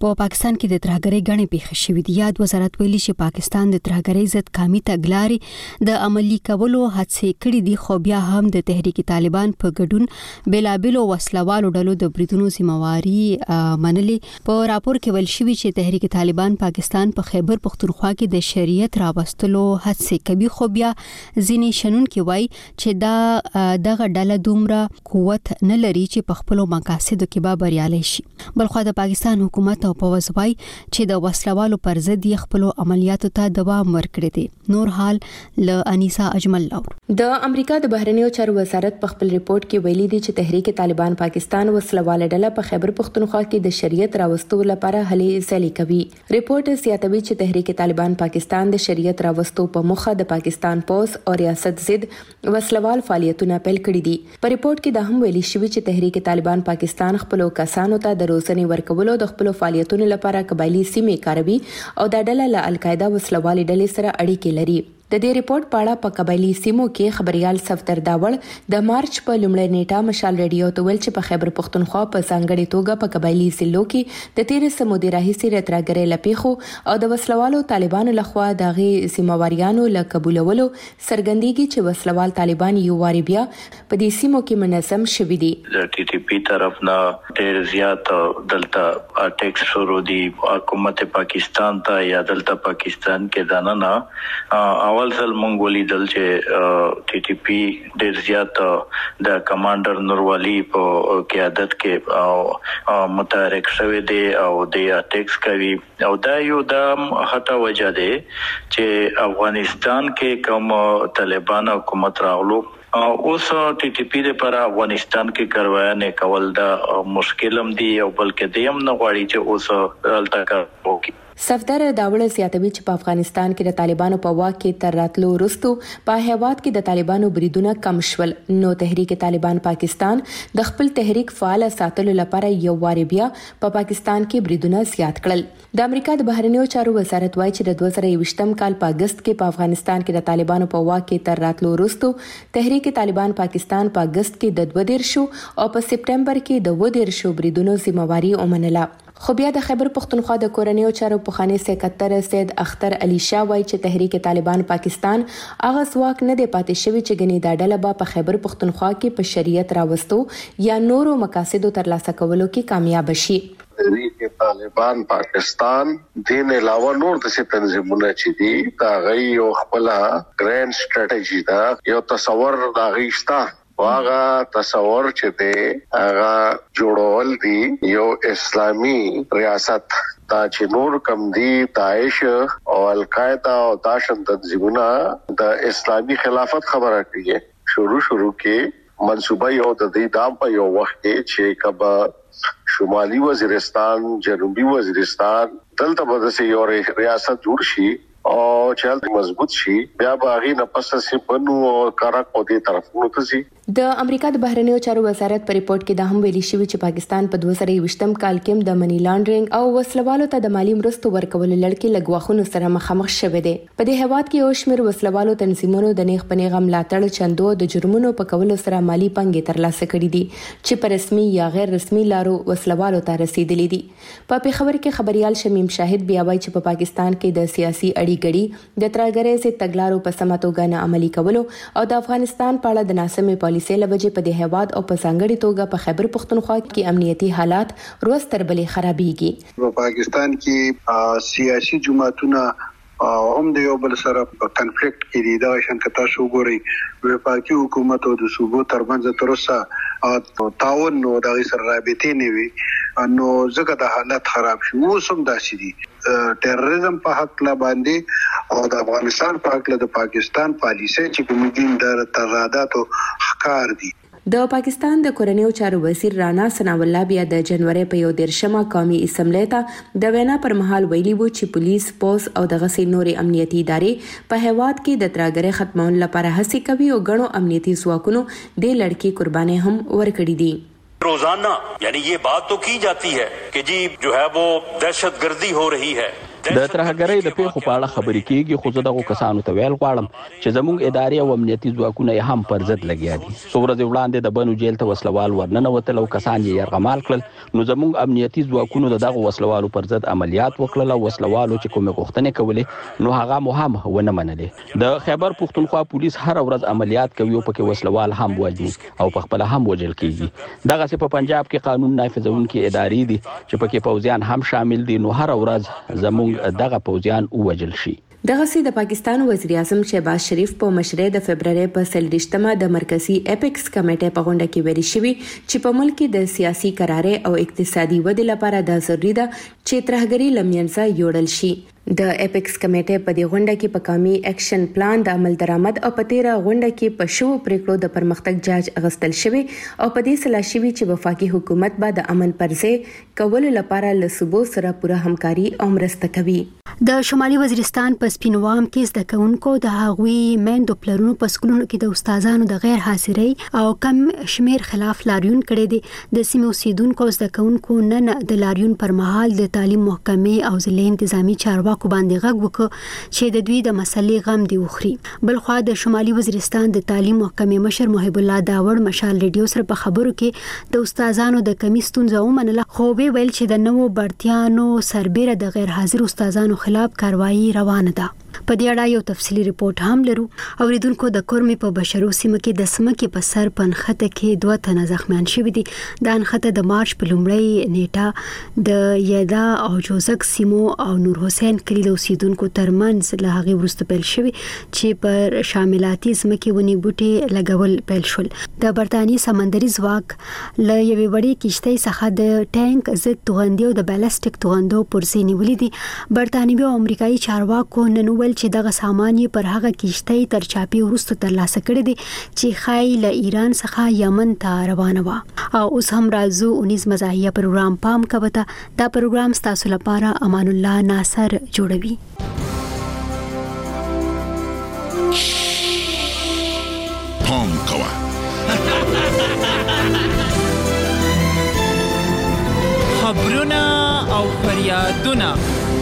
په پاکستان کې د ترهګرۍ غنې پیښې شوې دي. یاد وزارت ویلي چې پاکستان د ترهګرۍ ضد قومي تګلارې د عملی کولو هڅې کړې دي، خو بیا هم د تحریک طالبان په ګډون بلابلو وسلوالو ډلو د بریدونو ذمہواری منلې. په راپور کې ویل شوی چې تحریک طالبان پاکستان په خیبر پختونخوا کې د شریعت راوستلو هڅې کوي، خو بیا ځینې شنونکي وایي چې دا دغه ډله دومره قوت نه لري چې په خپل مقاصدو کې به بریالي شي. بلخو د پاکستان حکومت او پوځ وایي چې د وسلوالو پر ضد یې خپل عملیاتو ته دوام ورکړی دی. نور حال ل انیسا اجمل لور. د امریکا د بهرنیو چارو وزارت په خپل ریپورت کې ویلي دی چې تحریک طالبان پاکستان وسلواله ډله په خیبر پختونخوا کې د شریعت راوستلو لپاره هلې ځلې کوي. ریپورت زیاتوي چې تحریک طالبان پاکستان د شریعت راوستو په مخه د پاکستان پولیس او ریاست ضد وسلوال فعالیتونه پیل کړي دي. په ریپورت کې دا هم ویلي شوی چې تحریک طالبان پاکستان خپل کسانو ته د روزنې ورکولو د خپل فعالیتونو لپاره قبایلی سیمې کاروي او د ډله له القاعده وسلوالي ډلې سره اړیکې لري. د دې ریپورت په اړه په قبایلی سیمو کې خبريال صفدر داوړ د مارچ په لومړۍ نیټه مشال ریډیو ته ویل چې په خیبر پختونخوا په ځانګړي توګه په قبایلی ضلعو کې د تیر سمودي راهیسې راتراګرې لپیخو او د وسلوالو طالبانو لخوا دغه ذمہواریانو له قبولولو سرګندېږي چې وسلوال طالبان یو واری بیا په دې سیمو کې منظم شوي دي. د ټي ټي پی طرف نه ډېر زیات دلته اټیکس شروع دي حکومت پاکستان ته یا دلته پاکستان کې دانه نه اول ځل مونږ ولیدل چې ټي ټي پی ډېر زیات د کمانډر نوروالی په قیادت کې متحرک شوی دی او د اټیکس کوي او دا یو د هټه وجه دی چې افغانستان کې کوم طالبان حکومت راغلو اوس ټي ټي پی لپاره افغانستان کې کاروایانه کول دا مشکلم دی او بلکې دیم نه غواړي چې اوس دلته کار صفدر داوړ زیاتوي چې په افغانستان کې د طالبانو په واک کې تر راتلو وروسته په هیواد کې د طالبانو بریدونه کم شول، نو تحریک طالبان پاکستان د خپل تحریک فعال ساتلو لپاره یو واری بیا په پا پاکستان کې بریدونه زیات کړل. د امریکا د بهرنیو چارو وزارت وایي چې د دوه زره یوویشتم کال په اگست کې په افغانستان کې د طالبانو په واک کې تر راتلو وروسته تحریک طالبان پاکستان په اگست کې د دوه دیرشو او په سپټمبر کې د اووه دیرشو بریدونو ذمہواری ومنله. خو بیا د خیبر پختونخوا د کورنیو چارو پخوانی سکرټر سید اختر علي شاه وایي چې تحریک طالبان پاکستان هغه ځواک نه دی پاتې شوی چې ګنې دا ډله به په خیبر پختونخوا کې په شریعت راوستو یا نورو مقاصدو ترلاسه کولو کې کامیاب شي. تحریک طالبان پاکستان دین علاوه نور د تنظیمونه چې دي دا غي او خپل ګرینډ سټریټجی دا یو تصور دا غیشتا واغه تصور چې دی هغه جوړول دي یو اسلامی ریاست دا چې نور کم دي داعش او القاعده او داشن تنظیمونه د اسلامی خلافت خبره کوي. شروع شروع کې منصوبه یو د دې دام په یو وخت کې چې کبا شمالي وزیرستان جنوبي وزیرستان دلته به د یو ریاست جوړ شي او چلته مضبوط شي بیا به هغه نه پس سي بنو او کارا کو دي طرفونو ته سي. د امریکا د بهرنیو چارو وزارت په ریپورت کې دا هم ویلي شوی چې پاکستان په دوه زره یوویشتم کال کې د منی لانډرینګ او وسلوالو ته د مالی مرستو ورکول لړکې لګواخونو سره مخامخ شوه دي. په دې هواد کې او شمیر وسلوالو تنظیمونو د نیغ پنیغ ملاتړ چندو د جرمونو په کولو سره مالی پنګې ترلاسه کړې دي چې په رسمي یا غیر رسمي لارو وسلوالو ته رسیدلې دي. په پیښور کې خبريال شمیم شاهد بیا وایي چې په پاکستان کې د سیاسي اړیګړي د ترګرې سي تګلارو په سماتو غنه عملي کولو او د افغانستان په اړه د ناسمې پالیسۍ لوجه په دې هواد او په ځانګړي توګه په خیبر پختونخوا کې امنیتي حالات روز تر بلې خرابېږي. په پاکستان کې سیاسي جماعتونه هم د یو بل سره په کنفلیکټ کې دي دا شان کتا شو ګوري وفاقي حکومت او د صوبو ترمنځ تر اوسه تعاون نو د سره رابطې نه وي نو ځکه د حالت خراب شو وسم داسې دي ټیرریزم په حق لا باندې او د افغانستان په حق لا د پاکستان پالیسي چې کوم دین در تضادات او حکار دي. د پاکستان د کورنیو چارو وزیر رانا ثناء الله بیا د جنوري په یو دیرشمه قومي اسمبلی ته د وینا پر مهال ویلي وو چې پولیس پوس او دغه سي نوري امنیتي ادارې په هواد کې د ترګرې ختمون لپاره هڅې کوي او غنو امنیتي ځواکونو د لړکی قرباني هم ورکړي دي. रोजाना यानी ये बात तो की जाती है कि जी जो है वो दहशत गर्दी हो रही है د ترهګرۍ د پیښو په اړه خبرې کیږي، خو زه دغه کسانو ته ویل غواړم چې زموږ اداري او امنیتي ځواکونه یې هم پر ضد لګیا دي. څو ورځې وړاندې د بنو جیل ته وسلوال ورننوتل او کسان یې یرغمال کړل، نو زموږ امنیتي ځواکونو د دغه وسلوالو پر ضد عملیات وکړل او وسلوالو چې کومې غوښتنې کولې نو هغه مو هم ونه منلې. د خیبر پښتونخوا پولیس هر ورځ عملیات کوي او پکې وسلوال هم وژني او په خپل هم وژل کیږي. دغه په پنجاب کې قانون نافذونکي ادارې دي چې پکې پوځیان هم شامل دي، نو هر ورځ زموږ دغه پوځیان وژل شي. دغه سي د پاکستان وزیر اعظم شهباز شریف په مشرۍ د فبرवरी په سلریشتمه د مرکزی اپیکس کمیټې په غونډه کې ویلي شوی چې په ملک کې د سیاسي قرارې او اقتصادي ودې لپاره د ضروري ده چې ترهګري لمنځه یوړل شي. د اپیکس کمیټې په دې غونډه کې په قومي اکشن پلان د عمل درآمد او په تیره غونډه کې په شو پریکړو د پرمختګ جاج اغستل شوی او په دې سلا شوی چې وفاقي حکومت به د امن پرځې کولو لپاره له صوبو سره پوره همکاري او مرسته کوي. د شمالي وزیرستان په سپینوام کې زده کوونکو د هغوی میندو پلرونو په سکولونو کې د استادانو د غیر حاضرۍ او کم شمیر خلاف لاریون کړی دی. د سیمې اوسیدونکو زده کوونکو نن د لاریون پر مهال د تعلیم محکمې او ضلعي انتظامی چارواکو باندې غږ وکړ چې د دوی د مسلې غم دی وخوري. بلخوا د شمالي وزیرستان د تعلیم محکمې مشر محب الله داوړ مشال ریډیو سره په خبرو کې د استادانو د کمی ستونزه ومنله، خو به ویل چې د نوو بړتیانو سربېره د غیر حاضر استادانو خلاف کاروایی روانه ده. په دې اړه یو تفصیلی ریپورت هم لرو. اوریدونکو د کورمې په بشرو سیمه کې د سمکې په سر پنخته کې دوه تنه زخمیان شوي دي. د انخته د مارچ په لومړۍ نیټه د یدا او جوزک سیمو او نور حسین کلی د اوسیدونکو ترمنځ له هغې وروسته پیل شوي چې پر شاملاتي ځمکې ونې بوټي لګول پیل شول. د برتانیې سمندري ځواک له یوې وړې کشتۍ څخه د ټانک ضد توغندي او د بالستیک توغندو پرزې نیولې دي. برتانوي او امریکایي چارواکو نن ویل چې دغه سامان یې پر هغه کشتۍ تر چاپی وروسته ترلاسه کړی دی چې ښایي له ایران څخه یمن ته روانه وه. او اوس هم راځو اونیز مزاحیه پروګرام پام کوه ته. دا پروګرام ستاسو لپاره امان الله ناصر جوړوي. پام کوه خبرونه او فریادونه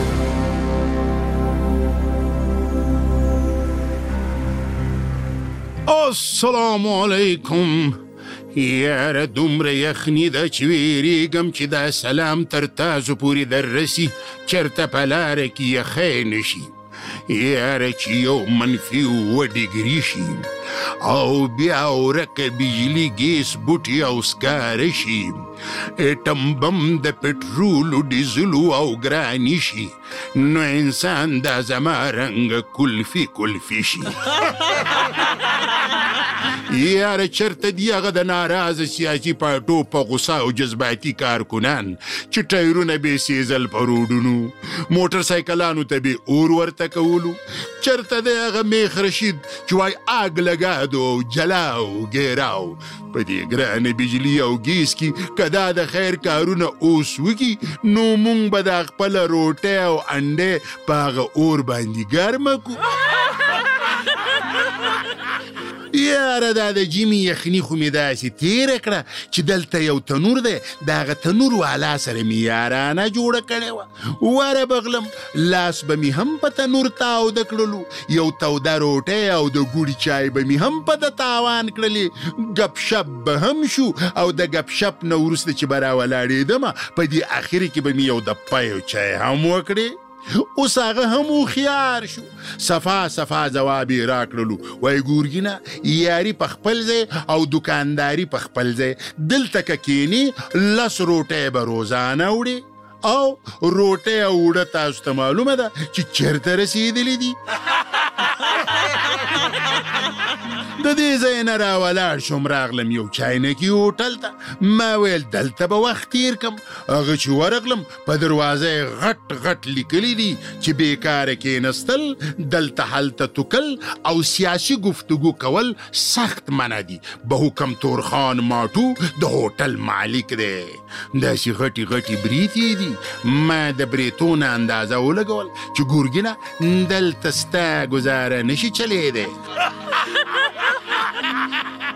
السلام علیکم. یاره دومره یخني ده چې ویریږم چې دا سلام تر تاسو پورې در رسي چېرته په لاره کې یخی نشي. یاره چې یو منفي اووه ډګري شي او بیا ورکه بجلي ګیس بوټي او سکاره شي، اټم بم د پټرولو ډیزلو او ګراني شي، نو انسان دا زما رنګ کلفي کلفي شي. یاره چرته دی هغه د ناراضه سیاسي پارټو په غوسه او جذباتي کارکنان چې ټایرونه به سیزل په روډونو، موټر سایکلانو ته به اور ورته کولو. چرته دی هغه میخ رشید چې وای آګ لګادو جلاو ګیراو. په دې ګرانه بجلی او ګیس کې که دا د خیر کارونه اوس وکړي نو مونږ به د خپله روټۍ او انډې په هغه اور باندې ګرمه کړو. یاره دا د جیمي یخني خو مې داسې تېره کړه چې دلته یو تنور دی، د هغه تنور والا سره مې یارانه جوړه کړې وه. واره بغلم لاس به مې هم په تنور تاوده کړلو، یو توده روټۍ او د ګوړي چای به مې هم په ده تاوان کړلې، ګپ شپ به هم شو او د ګپ شپ نه وروسته چې به راولاړېدمه په دې اخر کې به مې یو د پیو چای هم وکړې. اوس هغه هم هوښیار شو، صفا صفا ځواب یې راکړلو، وایي ګورګینه یاري په خپل ځای او دکانداري په خپل ځای، دلته که کښېنې لس روټۍ به روزانه وړې او روټۍ او اوړه تاسو ته معلومه ده چې چېرته رسېدلي دي. د دې ځای نه راولاړ شوم، راغلم یو چاینکي هوټل ته. ما ویل دلته به وخت تېر کړم. هغه چې ورغلم په دروازه یې غټ غټ لیکلي دي چې بېکاره کېنستل، دلته هلته توکل او سیاسي گفتگو کول سخت منع دي. به حکم تورخان ماټو د هوټل مالک دی، داسې غټي غټي بریتې دي. ما د بریتو نه اندازه ولګول چې ګورګینه دلته ستا ګزاره نشي چلېدی.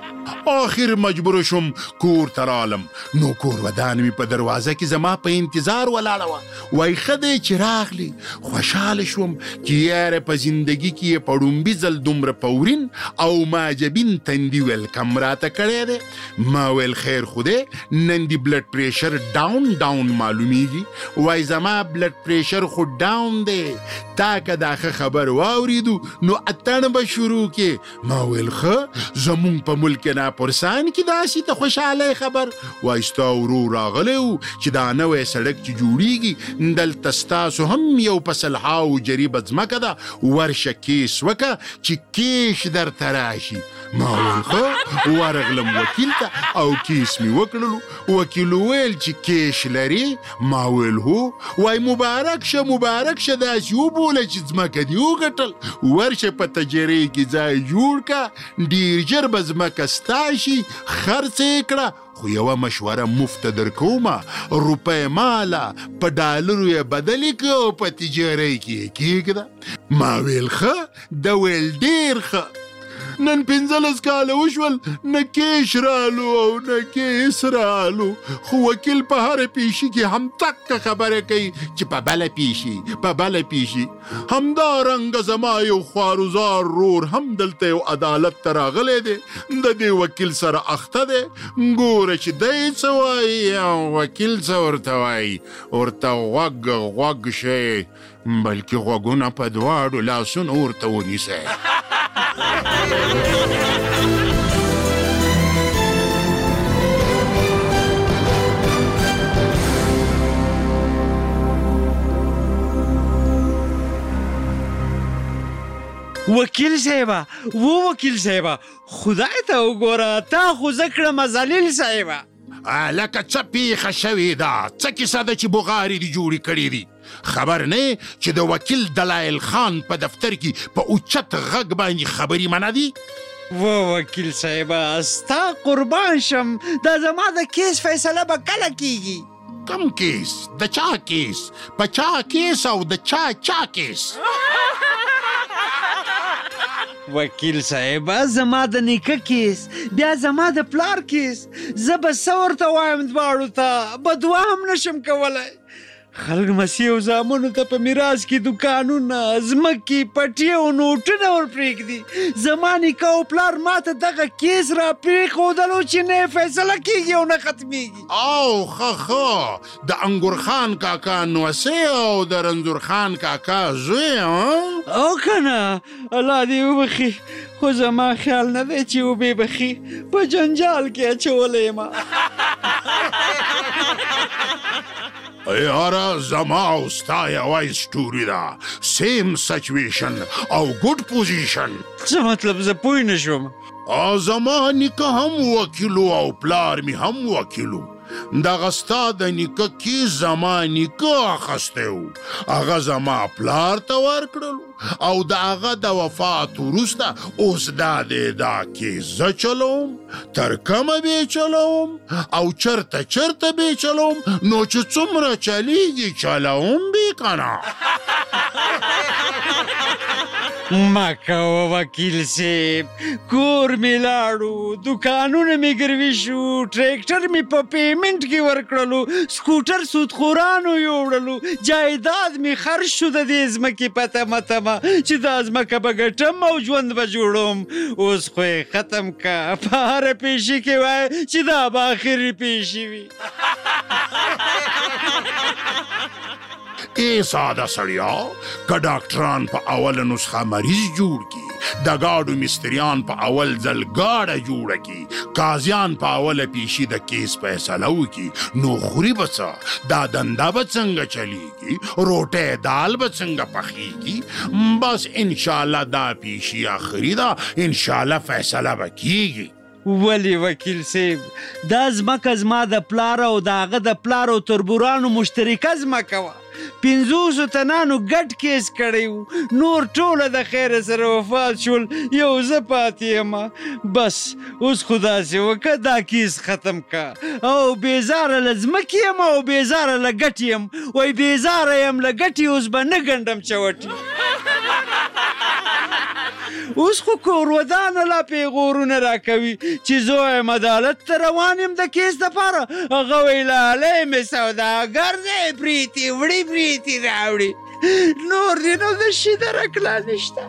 آخر مجبور شوم کور ته رالم. نو کور ودان مې په دروازه کې زما په انتظار ولاړه وه. وایي ښه دی چې راغلی. خوشحاله شوم چې یاره په زندګي کې یې په ړومبي ځل دومره پورین او معجبین تندي ویلکم راته کړی دی. ما ویل خیر خو دی، نن دې بلډ پریشر ډاون ډاون معلومیږي. وایي زما بلډ پریشر خو ډاون دی، تا که دا ښه خبر واورېدو نو اتڼ به شروع کې. ما ویل ښه زمونږ په ملک ناپرسان کې داسې ته خوشحالی خبر. وایي ستا ورور راغلی و چې دا نوی سړک چې جوړیږي دلته ستاسو هم یو په سلهاو جریبه ځمکه ده، ورشه کیس وکه چې کیش درته راشي. ما ویل ښه ورغلم وکیل ته او کیس مې وکړلو. وکیل وویل چې کیش لري؟ ما ویل هو. وایي مبارک شه مبارک شه، داسې وبوله چې ځمکه دې وګټل. ورشه په تجرۍ کې ځای جوړ که، ډېر ژر به ځمکه ستا شي، خرڅ یې کړه. خو یوه مشوره مفته در کومه، روپۍ ماله په ډالرو یې بدلې که او په تجرۍ کې یې کېږده. ما ویل ښه. ده ویل ډېر ښه. نن پنځلس کاله وشول نه کیش رالو او نه کیس رالو، خو وکیل په هره پیشي کې هم تکه خبره کوي چې په بله پیشي په بله پیشي. همدارنګه زما یو خوارزار رور هم دلته یو عدالت ته راغلی دی، د دې وکیل سره اخته دی. ګوره چې دی څه وایي او وکیل څه ورته وایي. ورته غوږ غوږ شئ، بلکې غوږونه په دواړو لاسونو ورته ونیسئ. وکیل صاحبه و وکیل صاحبه خدای ته وګوره، تا خو زه کړمه ذلیل صاحبه. لکه څه پیښه شوې ده؟ څه کیسه ده چې بغارې دې جوړې کړې دي؟ خبر نه چې د وکیل دلایل خان په دفتر کې په اوچت غږ باندې خبرې منع دي؟ و وکیل صاحبه ستا قربان شم، دا زما د کیس فیصله به کله کیږي؟ کم کیس؟ د چا کیس؟ په چا کیس او د چا چا کیس؟ وکیل صاحبه زما د نیکه کیس، بیا زما د پلار کیس. زه به څه ورته وایم دواړو ته؟ بدوا هم نشم کولی. خلک مسیح او زامنو ته په میراث کې دوکانونه، ځمکې، پټې او نوټونه ورپرېږدي. زما نیکه او پلار ماته دغه کیس را پرېښودلو چې نه فیصله کېږي او نه ختمېږي. او ښه ښه، د انګور خان کاکا نوسۍ او د رنځور خان کاکا زوی او که نه، الله دې وبخي، خو زما خیال نه دی چې وبې بخي، په جنجال کې اچولی یم. یاره زما او ستا یوه سټوري ده، سیم سچویشن او ګډ پوزیشن. څه مطلب؟ زه پوه نه شوم. زما نیکه هم وکیلو او پلار مې هم وکیلو. دغه ستا د نیکه کیس زما نیکه اخیستی و، هغه زما پلار ته ورکړلو او د هغه د وفات وروسته اوس دا دی دا کیس زه چلوم، تر کومه بې چلوم او چرته چرته بې چلوم، نو چې څومره چلیږي چلوم بې که نه. ما کوه وکیل صاحب، کور مې لاړو، دوکانونه مې ګروي شو، ټریکټر مې په پیمنټ کې ورکړلو، سکوټر سودخورانو یوړلو، جایداد مې خرڅ شو د دې ځمکې په تمه تمه چې دا ځمکه به ګټم او ژوند به جوړوم. اوس خو یې ختم که، په هره پیشي کې وایي چې دا به آخري پیشي وي. ای ساده سړیا، که ډاکټران په اوله نسخه مریض جوړ کی، د ګاډو مستریان په اول ځل ګاډه جوړه کی، قاضیان په اوله پیشي د کیس فیصله وکي، نو خوري به څه؟ دا دنده به څنګه چلیږي؟ روټۍ دال به څنګه پخیږي؟ بس انشاءالله دا پیشي آخري ده، انشاءالله فیصله به کیږي. ولی وکیل صاحب، دا ځمکه زما د پلار او د هغه د پلار او تربورانو مشترکه ځمکه وه. پنځوسو تنانو ګډ کیس کړی و، نور ټوله د خیره سره وفات شول، یو زه پاتې یم. بس اوس خو داسې وکړه دا کیس ختم که، او بېزاره له ځمکې یم او بېزاره له ګټې یم. وایي بېزاره یم له ګټې، اوس به نه ګنډم چوټې. اوس خو کور ودانه لا پیغورونه راکوي چې زه یم عدالت ته روان یم د کیس دپاره هغه وایي لالی مې سوداګر دی پریتي وړي پریتي راوړي نور دې نو د شي درکلا نشته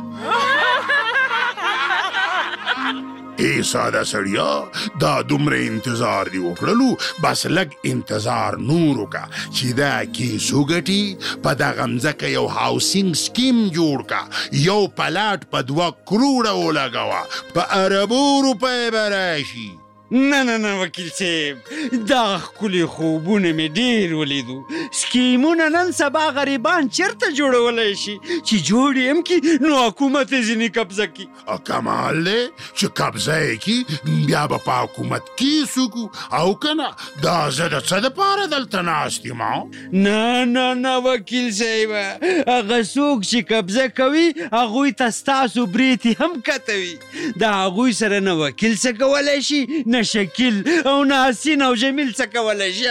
ای ساده سړیا دا دومره انتظار دی وکړلو بس لږ انتظار نور وکړه چې دا کیس وګټي په دغه مځکه یو هاوسینګ سکیم جوړ کړه یو پلاټ په دوه کروړه ولګوه په اربو روپۍ به راشي نه نه نه وکیل صاحب دغه ښکلي خوبونه مې ډېر ولیدو سکیمونه نن سبا غریبان چېرته جوړولی شي چې جوړ یې هم کړي نو حکومت یې ځینې قبضه کړي کمال دی چې قبضه یې کړي بیا به په حکومت کیس وکړو او که نه دا زه د څه دپاره دلته ناست یم نه نه نه وکیل صاحب هغه څوک چې قبضه کوي هغوی ته ستاسو بریتې هم کتوي د هغوی سره نه وکیل څه کولی شي نه شکیل او نه حسین او جمیل څه کولی شي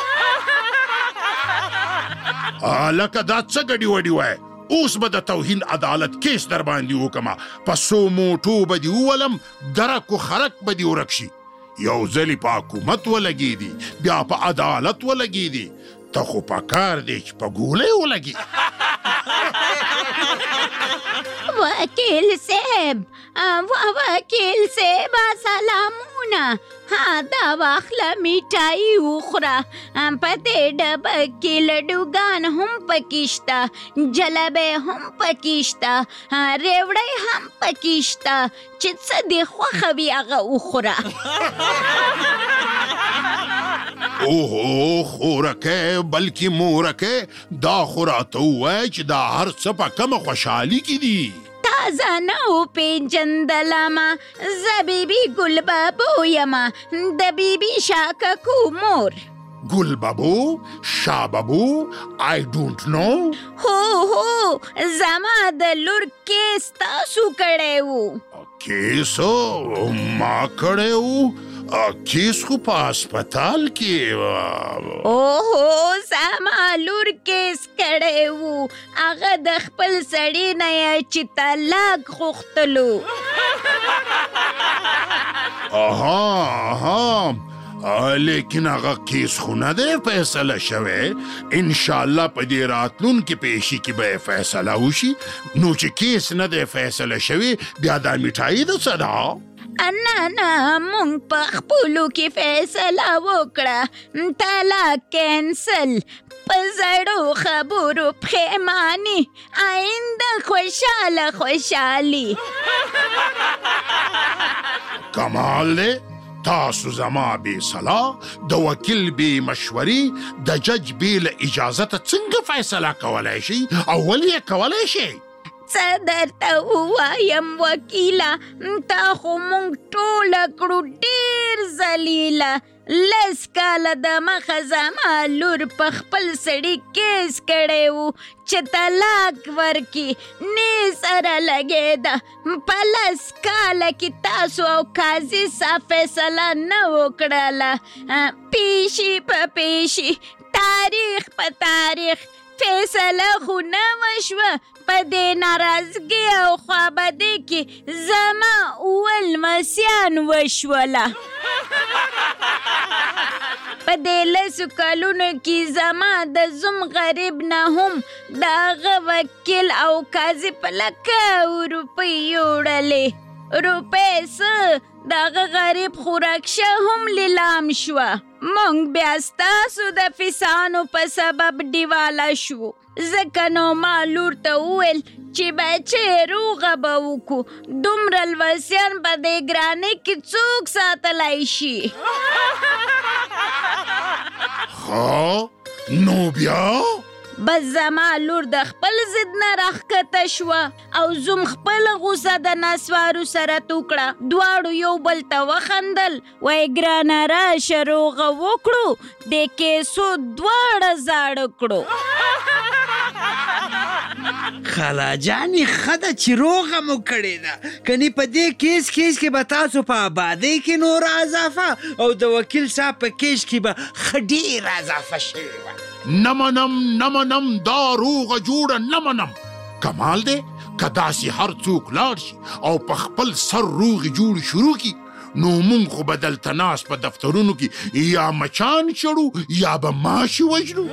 لکه دا څه ګډي وډي وای اوس به د توهین عدالت کیس در باندې وکړمه په څو موټو به دې وولم درک و خرک به دې ورک شي یو ځلې په حکومت ولګېدي بیا په عدالت ولګېدي ته خو په کار دی چې په ګولۍ ولګي وکیل صاحب وکیل صاحب سلامونه ها دا واخله میټایي وخوره په دې ډبه کې لډوګان هم پکې شته جلبۍ هم پکې شته ریوړی هم پکې شته چې څه دې خوښه وي هغه وخوره اوهو خورکه بلکې مورکه دا خو راته ووایه چې دا هر څه په کمه خوشحالي کې دي تازه نه وپېژندلمه زه بیبي ګل بابو یمه د بیبي شاککو مور ګل بابو شا بابو آی ډونټ نو هو هو زما د لور کیس تاسو کړی وو کیس ما کړی وو کیس خو په هسپتال کې اوهو زما لور کیس کړی وو هغه د خپل سړي نه یې چې طلاق غوښتلو اها اها لیکن هغه کیس خو نه دی فیصله شوی انشاءالله په دې راتلونکي پیشي کې به فیصله وشي نو چې کیس نه دی فیصله شوی بیا دا میټایي د څه ده نه نه مونږ په خپلو کې فیصله وکړه طلاق کینسل په زړو خبرو پښیماني آینده خوشحاله خوشحالي کمال دی تاسو زما بې صلاح د وکیل بې مشورې د جج بې له اجازته څنګه فیصله کولی شي او ولې یې کولی شي څه درته ووایم وکیله تا خو مونږ ټوله کړو ډېر ذلیله لس کاله د مخه زما لور په خپل سړي کیس کړی و چې طلاق ورکړي نه سره لګېده په لس کاله کې تاسو او قاضي سا فیصله نه وکړله پیشي په پیشي تاریخ په تاریخ فیصله خو نه وشوه په دې ناراضګي او خوابدۍ کې زما اوه لمسیان وشوله په دې لسو کلونو کې زما د زوم غریب نه هم د هغه وکیل او قاضي په لکو روپۍ یوړلې روپۍ څه د هغه غریب خوراکشه هم لیلام شوه مونږ بیا ستاسو د فیسانو په سبب ډیواله شو ځکه نو ما لور ته وویل چې بچې روغه به وکړو دومره لوسیان په دې ګرانۍ کې څوک ساتلی شي ها نو بیا بس زما لور د خپل ضد نه راښکته شوه او زوم خپل غوسه د نسوارو سره توکړه دواړو یو بل ته وخندل وایي ګرانه راشه روغه وکړو د کیسو دواړه زاړه کړو خالاجانې ښه ده چې روغه مو کړې ده کنې په دې کیس کیس کې به تاسو په آبادۍ کې نوره اضافه او د وکیل صاحب په کیس کې به ښه ډېره اضافه شوې وه نه منم نه منم دا روغه جوړه نه منم کمال دی که داسې هر څوک لاړ شي او په خپل سر روغې جوړې شروع کړي نو مونږ خو به دلته ناست په دفترونو کې یا مچان چړو یا به ماشي وژنو.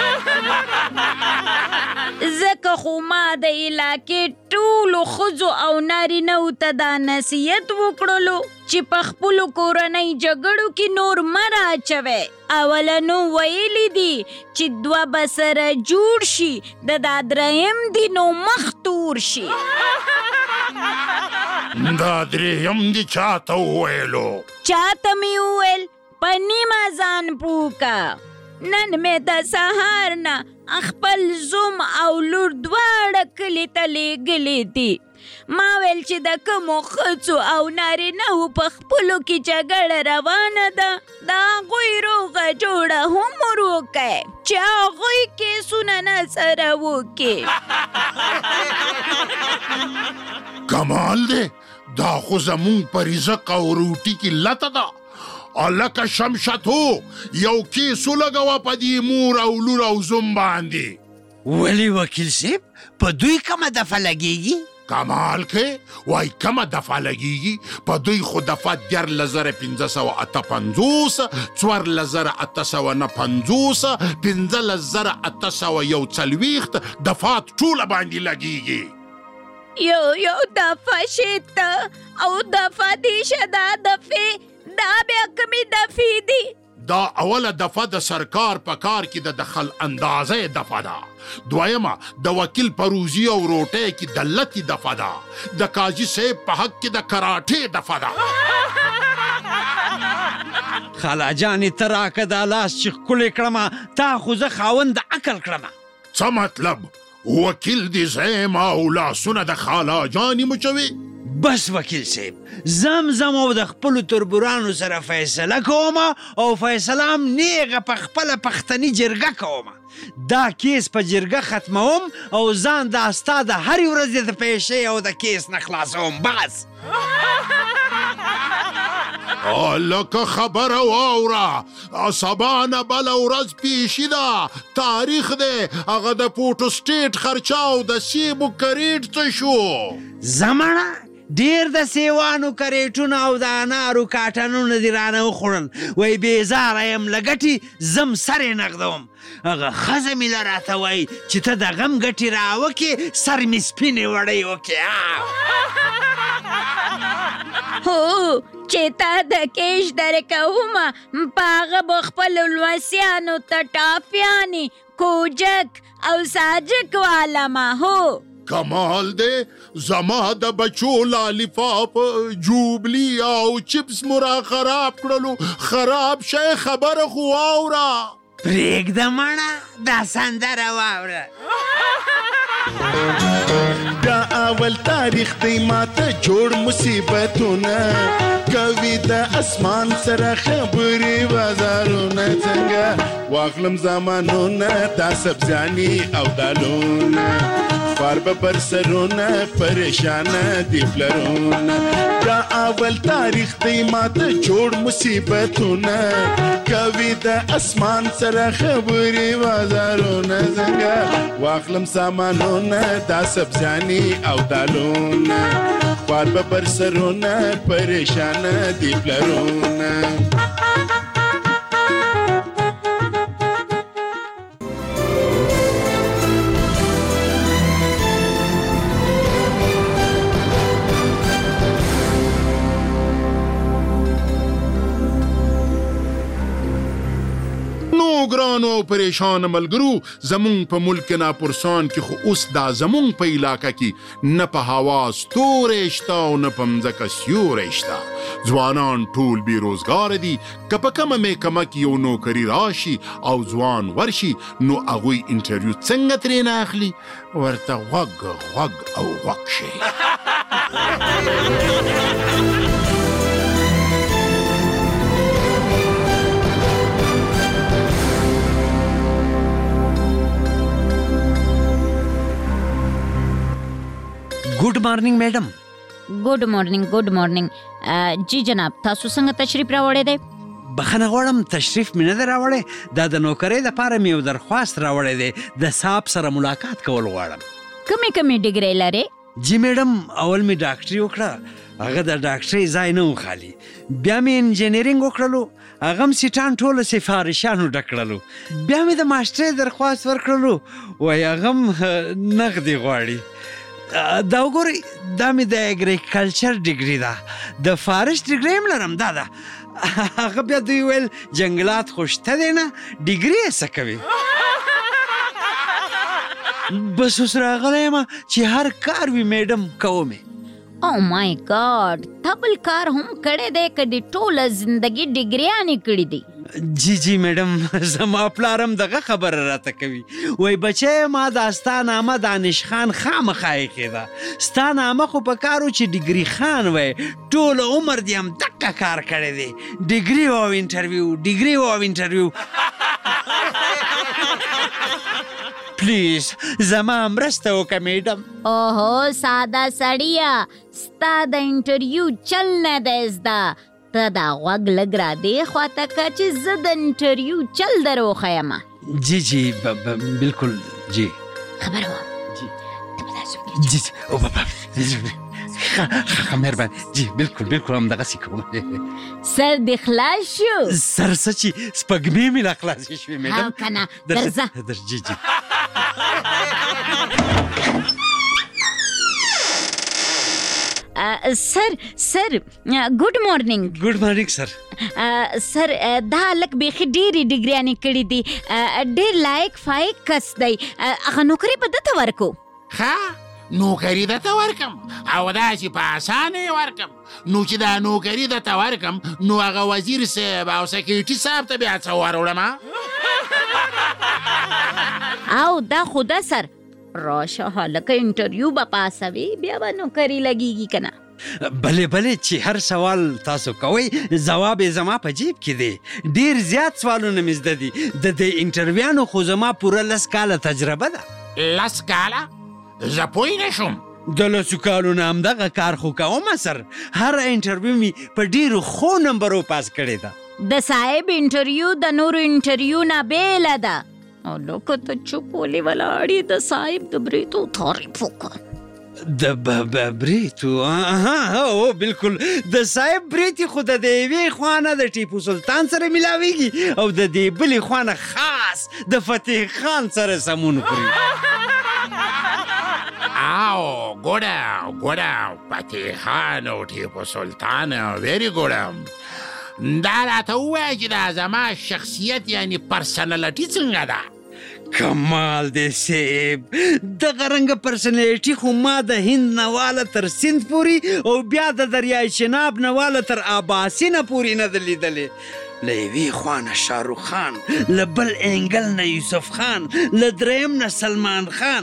ځکه خو ما د علاقې ټولو ښځو او نارینهو ته دا نصیحت وکړلو چې په خپلو کورنۍ جګړو کې نور مه رااچوئ. اولنو ویلي دي چې دوه به سره جوړ شي د دا دریم دي نو مخ تور شي. دا دریم دي چاته وویلو؟ چاته مې وویل په نیمه ځان پوکه. نن مې د سهار نه خپل زوم او لور دواړه کلي ته لیږلي دي. ما ویل چې د کومو ښځو او نارینهو په خپلو کې جګړه روانه ده د هغوی روغه جوړه هم ور وکئ چې هغوی کیسونه نه سره وکړي. کمال دی، دا خو زمونږ په رزق او روټي کې لته ده. لکه شمشتو یو کیس ولګوه په دې مور او لور او زوم باندې. ولې وکیل صاحب په دوی کومه دفعه لګېږي؟ کمال کې وای کومه دفعه لګېږي؟ په دوی خو دفعه دیارلس زره پنځه سوه اته پنځوس، څوارلس زره اته سوه نه پنځوس، پنځلس زره اته سوه یو څلوېښت دفعات ټوله باندې لګېږي. یو یو دفعه شته او دفعه دیشه دا دفعې دا بیا کمې دفعې دي؟ دا اوله دفعه د سرکار په کار کې د دخل اندازه دفعه ده. دویمه د وکیل په روزي او روټۍ کې د لتي دفعه ده. د قاضي صاحب په حق کې د کراټې دفعه ده. خاله جانې ته راکه دا لاس چې ښکلی کړمه تا خو زه خاوند د عقل کړمه. څه مطلب؟ وکیل دې زیم او لاسونه د خاله جانې مچوي؟ بس وکیل صاحب زم زم او د خپلو تربورانو سره فیصله کوم او فیصله هم نیغه په خپله پښتني جرګه کوم. دا کیس په جرګه ختموم او ځان د استا د هرې ورځې د پیشې او د کیس نه خلاصوم. بس لکه خبره واوره سبا نه بله ورځ پیشي ده، تاریخ دی، هغه د پوټو سټیټ خرچه او د سیبو کریټ څه شو؟ زمانه ډیر د سیوانو کریټونه او د انارو کاټنونه دي رانه وخوړل. وای بیزاره یم له ګټې زم سر یې نغدوم. هغه ښځه مې له راته وایي چې ته د غم ګټې راوکې سر مې سپینې وړۍ وکې. هو چې تا د کیش در کومه په هغه به خپلو لمسیانو ته ټاپیانې کوجک او ساجک والمه. هو کمال دی، زما د بچو لالیفاپ جوبلی او چپس مو را خراب کړلو. خراب شی خبره خو واوره. پرېږده مړه دا سندره واوره. دا اول تاریخ دی ماته جوړ مصیبتونه کوي د اسمان سره خبرې بازارونه څنګه واخلم زمانونه دا سبزیاني او دالونه خوار به پر سرونه پریشانه دی پلرونه. دا اول تاریخ دی ماته جوړ مصیبتونه کوي د اسمان سره خبرې بازارونه څنګه واخلم سامانونه دا سبزیاني او دالونه خوار به پر سرونه پریشانه دی پلرونه. ګرانو او پریشان ملګرو، زمونږ په ملک ناپرسان کې خو اوس دا زمونږ په علاقه کې نه په هوا ستوری شته او نه په مځکه سیوری شته. ځوانان ټول بیروزګاره دي. که په کومه محکمه کې یو نوکري راشي او ځوان ورشي نو هغوی انټرویو څنګه ترېنه اخلي؟ ورته غوږ غوږ او غوږ شي. ګوډ مارنینګ میډم. ګوډ مارنینګ ګوډ مارنینګ. جی جناب تاسو څنګه تشریف راوړی دی؟ بخښنه غواړم تشریف مې نه دی راوړی. دا د نوکرۍ دپاره مې یو درخواست راوړی دی. د صاحب سره ملاقات کول غواړم. کومې کومې ډګرۍ لرې؟ جی میډم اول مې ډاکټري وکړه هغه د ډاکټرۍ ځای نه و خالي بیا مې انجینرینګ وکړلو هغه هم سیټان ټوله سفارشانو ډک کړلو بیا مې د ماسټرۍ درخواست ورکړلو وایي هغه هم نغدې غواړي دا وګورئ دا مې د اګریکلچر ډیګري ده د فارسټ ډیګري هم لرم دا ده هغه بیا دوی ویل جنګلات خو شته دی نه ډیګري یې څه کوي بس اوس راغلی یم چې هر کار وي میډم کوم یې او مای ګاډ تا بل کار هم کړی دی که د ټوله زندګي ډیګریانې کړي دي جی جی میډم زما پلار هم دغه خبره راته کوي وایي بچی ما دا ستا نامه دانش خان خامخا ایښې ده ستا نامه خو په کار و چې ډیګري خان وایي ټول عمر دې هم دقه کار کړی دی ډیګري او انټرویو ډیګري او انټرویو پلیز زما مرسته وکړه میډم اوهو ساده سړیه ستا د انټرویو چل نه دی زده ته دا غوږ لږ را دې خواته که چې زه د انټرویو چل در وښیمه جی جی بلکل جی خبره وه جی جی او بابا مهربان جی بلکل بلکل همدغسې کوم سر دې خلاص شو سر څه چې سپږمې مې لا خلاصې شوې میډم هو که نه درځه جی جی سر سر ګډ مارنینګ ګډ مارنینګ سر سر دا هلک بیخي ډېرې ډیګریانې کړي دي ډېر لایق فایق کس دی هغه نوکري به دته ورکو ښه نوکري درته ورکم او داسې په اسانه یې ورکم نو چې دا نوکري درته ورکم نو هغه وزیر صاحب او سکیورټي صاحب ته بیا څه وروړمه او دا خدا سر راشه هلکه انټرویو به پاسوي بیا به نوکري لګېږي که نه بلې بلې چې هر سوال تاسو کوئ ځواب یې زما په جیب کې دی ډېر زیات سوالونه مې زده دي د دې انټرویانو خو زما پوره لس کاله تجربه ده لس کاله زه پوه نه شوم د لسو کالو نه همدغه کار خو کومه سر هر انټرویو مې په ډېرو ښو نمبرو پاس کړې ده د صاحب انټرویو د نورو انټرویو نه بیله ده او لکه ته چوپ ولې ولاړې د صاحب د بریتو تعریف وکړه د بریتو اها او بالکل د صاحب بریتي خو د یوې خوا نه د ټیپو سلطان سره ملاویږي او د دې بلې خوا نه خاص د فتح خان سره سمون خوري او ګوډه ګوډه فتح خان او ټیپو سلطان ویری ګوډه دا راته ووایه چې دا زما شخصیت یعنی پرسنالټي څنګه ده کمال دی صاحب دغه رنګه پرسنالټي خو ما د هند نه واله تر سند پورې او بیا د دریای چناب نه واله تر اباسینه پورې نه ده لیدلې له یوې خوا نه شاهرخ خان له بل انګل نه یوسف خان له دریم نه سلمان خان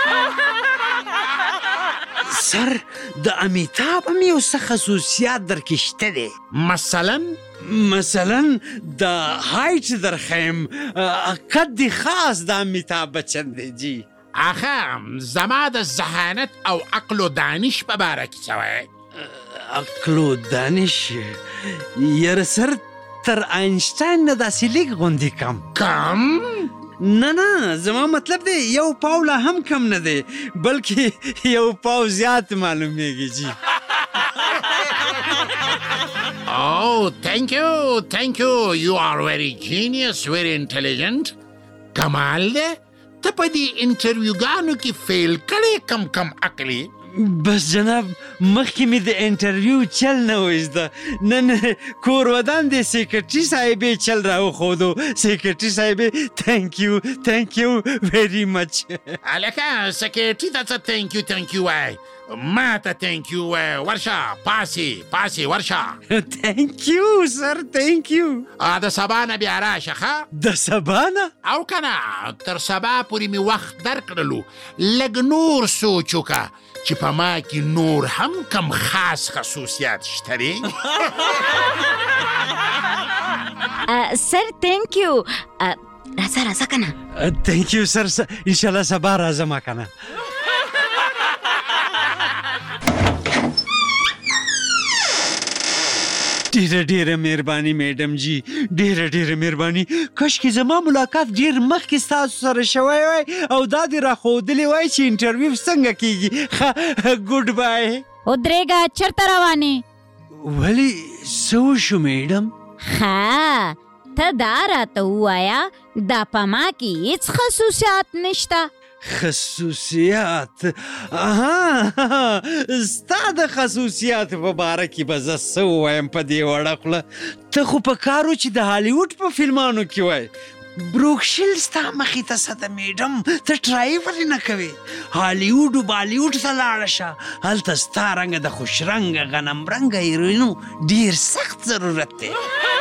سر د امیتاب هم یو څه خصوصیات در کې شته دی مثلا مثلا د هایټ در خیم قد خاص د امیتاب بچن دی جی آخه زما د ذهانت او عقل و دانش په باره کې څه وایي عقل و دانش یاره سر تر آینشتاین نه داسې لیک غوندې کم کم نه نه زما مطلب دی یو پاو لا هم کم نه دی بلکې یو پاو زیات معلومیږي جی Oh, thank you, thank you. You are very genius, very intelligent. کمال دی ته په دې انټرویوګانو کې فیل کړې کم کم عقلي بس جناب مخکې مې د انټرویو چل نه و زده نن کور ودان د سیکرټري صاحبې چل راوښودو سیکرټري صاحبې تھینک یو تھینک یو ویری مچ هلکه سیکرټري ته څه تھینک یو تھینک یو وایي ما ته تھینک یو وایي ورشه پاسې پاسې ورشه تھینک یو سر تھینک یو د سبا نه بیا راشه ښه د سبا نه او که نه تر سبا پورې مې وخت درکړلو لږ نور سوچ وکړه چې په ما کې نور هم کم خاص خصوصیات شته دي سر تھینک یو راځه راځه که نه تھینک یو سر انشاءالله سبا راځم که نه ډیره ډیره مهرباني میډم جی، ډیره ډیره مهرباني. کاشکې زما ملاقات ډیر مخکې ستاسو سره شوی وای او دا دې راښودلی وای چې انټرویو څنګه کیږي. ګوډ بای. ودرېږه، چېرته روانې؟ ولې څه وشو میډم؟ ښه ته دا راته ووایه دا په ما کې هېڅ خصوصیات نشته. خصوصیات؟ اها، ستا د خصوصیاتو په باره کې به زه څه ووایم په دې وړه خوله؟ ته خو په کار و چې د هالیوډ په فلمانو کې وای. بروکشیل ستا مخې ته څه ده میډم؟ ته ټرای ولې نه کوې؟ هالیوډ و بالیوډ ته لاړه شه، هلته ستا رنګه د خوشرنګه غنم رنګه هیروینو ډېر سخت ضرورت دی.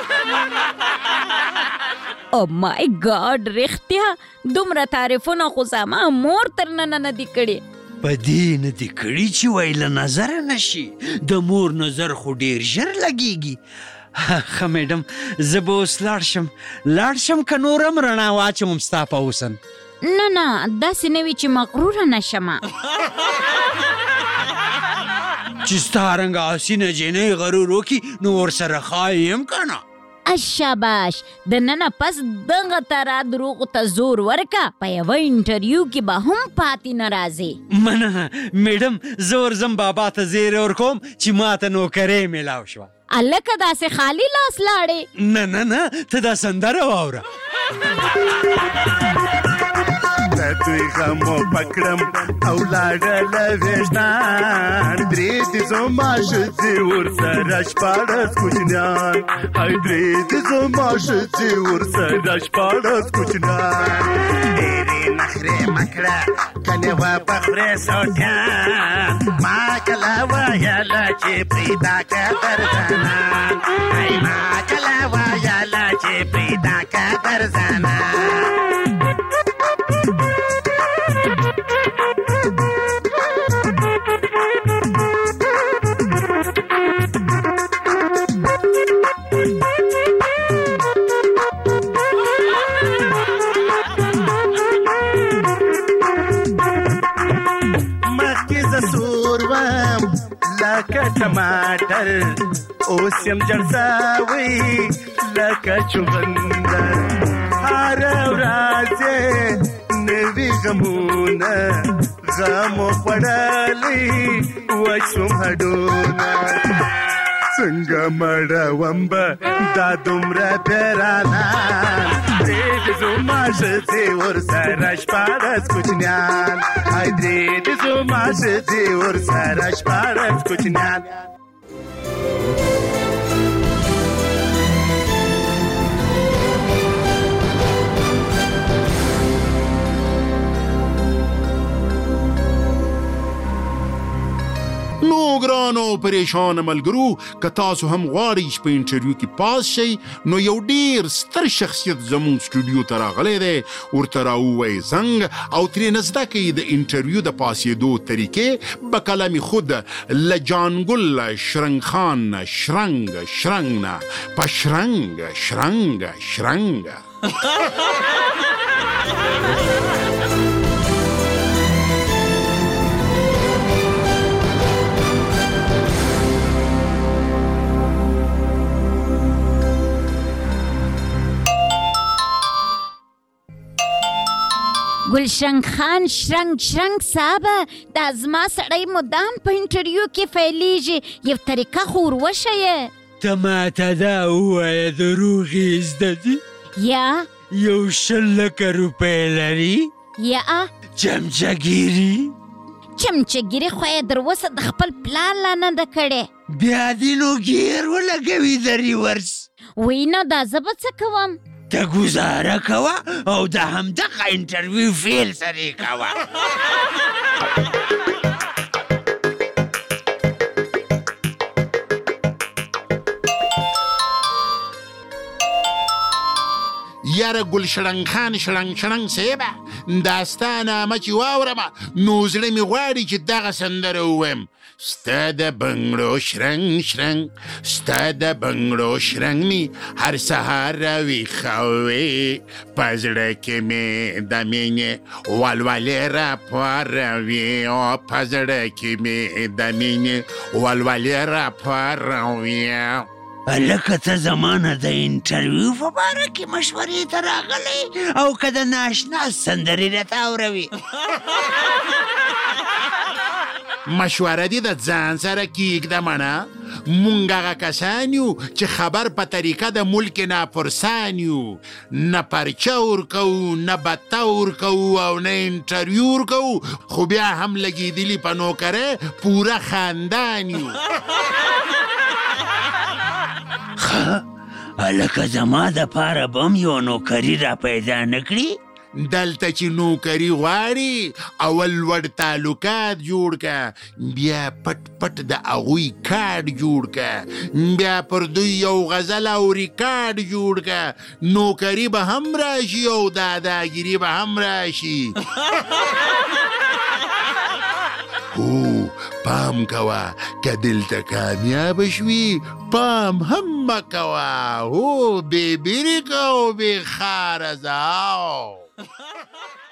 او مای ګاډ، رښتیا دومره تعریفونه خو زما مور تر ننه نه دي کړي. په دې نه دي کړي چې وای له نظره نشي، د مور نظر خو ډېر ژر لګېږي. ښه میډم، زه به اوس لاړ شم لاړ شم که نور هم رڼا واچوم ستا په حسن؟ نه نه، داسې نه وي چې مغروره نه شمه. چې ستا رنګه حسینه جینۍ غرور وکړي نو ورسره ښایي یم که نه؟ شاباش، د ننه پس دغه ترا دروغو ته زور ورکه، په یوه انټرویو کې به هم پاتې نه راځې. مننه میډم، زه ورځم بابا ته زیری ورکوم چې ما ته نوکرۍ میلاو شوه. هلکه داسې خالي لاس لاړې؟ نه نه نه، ته دا سندره واوره. د دوی غمو پکړم او لاړله ویشتان، درې دې زما ښځې ورسره شپاړس کوچنیان، هی درې دې زما ښځې ورسره شپاړس کوچنیان. ډېرې نخرې مه کړه کنې وه په خورې سوټیان، ما کله ویله چې پیدا که درځنان، هی ما کله ویله چې پیدا که درځنان. لکه ټماټر اوس یم جړساوی لکه چغندر، هره ورځ یې نوي غمونه غمو خوړلی وشوم هډونه، څنګه مړوم به دا دومره پیرانان، درې دې زما ښځې ورسره شپاړس کوچنیان، هی درې دې زما ښځې ورسره شپاړس کوچنیان. نو ګرانو پریشان ملګرو، که تاسو هم غواړئ چې په انټرویو کې پاس شئ نو یو ډیر ستر شخصیت زموږ سټوډیو ته راغلی دی، ورته راووایئ زنګ او ترې زده کړئ د انټرویو د پاسېدو طریقې به کلم خود له جانګل شرنګ خان شرنګ شرنګ نه په شرنګ شرنګ شرنګ. ګلشنګ خان شرنګ شرنګ صاحبه، دا زما سړی مدام په انټرویو کې فعلیږي، یو طریقه خو ور وښیه. ته ماته دا ووایه دروغ یې زده دي؟ یا یو شل لکه روپۍ لري؟ یا چمچهګیري؟ چمچهګیري خو یې در اوسه د خپل پلار لا نه ده کړې. بیا دې نو ګیر ولګوي د ریورس؟ وی نه، دا زه به څه کوم؟ ته ګزاره کوه او د همدغه انټرویو فیل سره یې کوه. یاره ګل شړنګ خان شړنګ شړنګ صیبه، دا ستا نامه چې واورمه نو زړه مې غواړي چې دغه سندره ووایم: ستا د بنګړو شرنګ شرنګ، ستا د بنګړو شرنګ مې هر سهار راویښوي، په زړه کې مې د مینې ولولې راپاروي، او په زړه کې مې د مینې ولولې راپاروي. لکه ته زمانه د انټرویو په باره کې مشورې ته راغلی او که د ناشنا سندرې راته اوروي مشوره دې د ځان سره کیږده منه مونږ هغه کسان یو چې خبر په طریقه د ملک ناپرسان یو نه پرچه ورکوو نه بته ورکوو او نه انټرویو ورکوو خو بیا هم لګېدلي په نوکرۍ پوره خاندان یو لکه زما دپاره به هم یو نوکري را پیدا نه کړي دلته چې نوکري غواړي اول لوړ تعلقات جوړ که بیا پټ پټ د هغوی کارډ جوړ که بیا پر دوی یو غزل او ریکارډ جوړ که نوکري به هم راشي او داداګیري به هم راشي هو پام کوه که دلته کامیاب شوي پام هم مکوه هو بې بیریکه او بې خاره ځه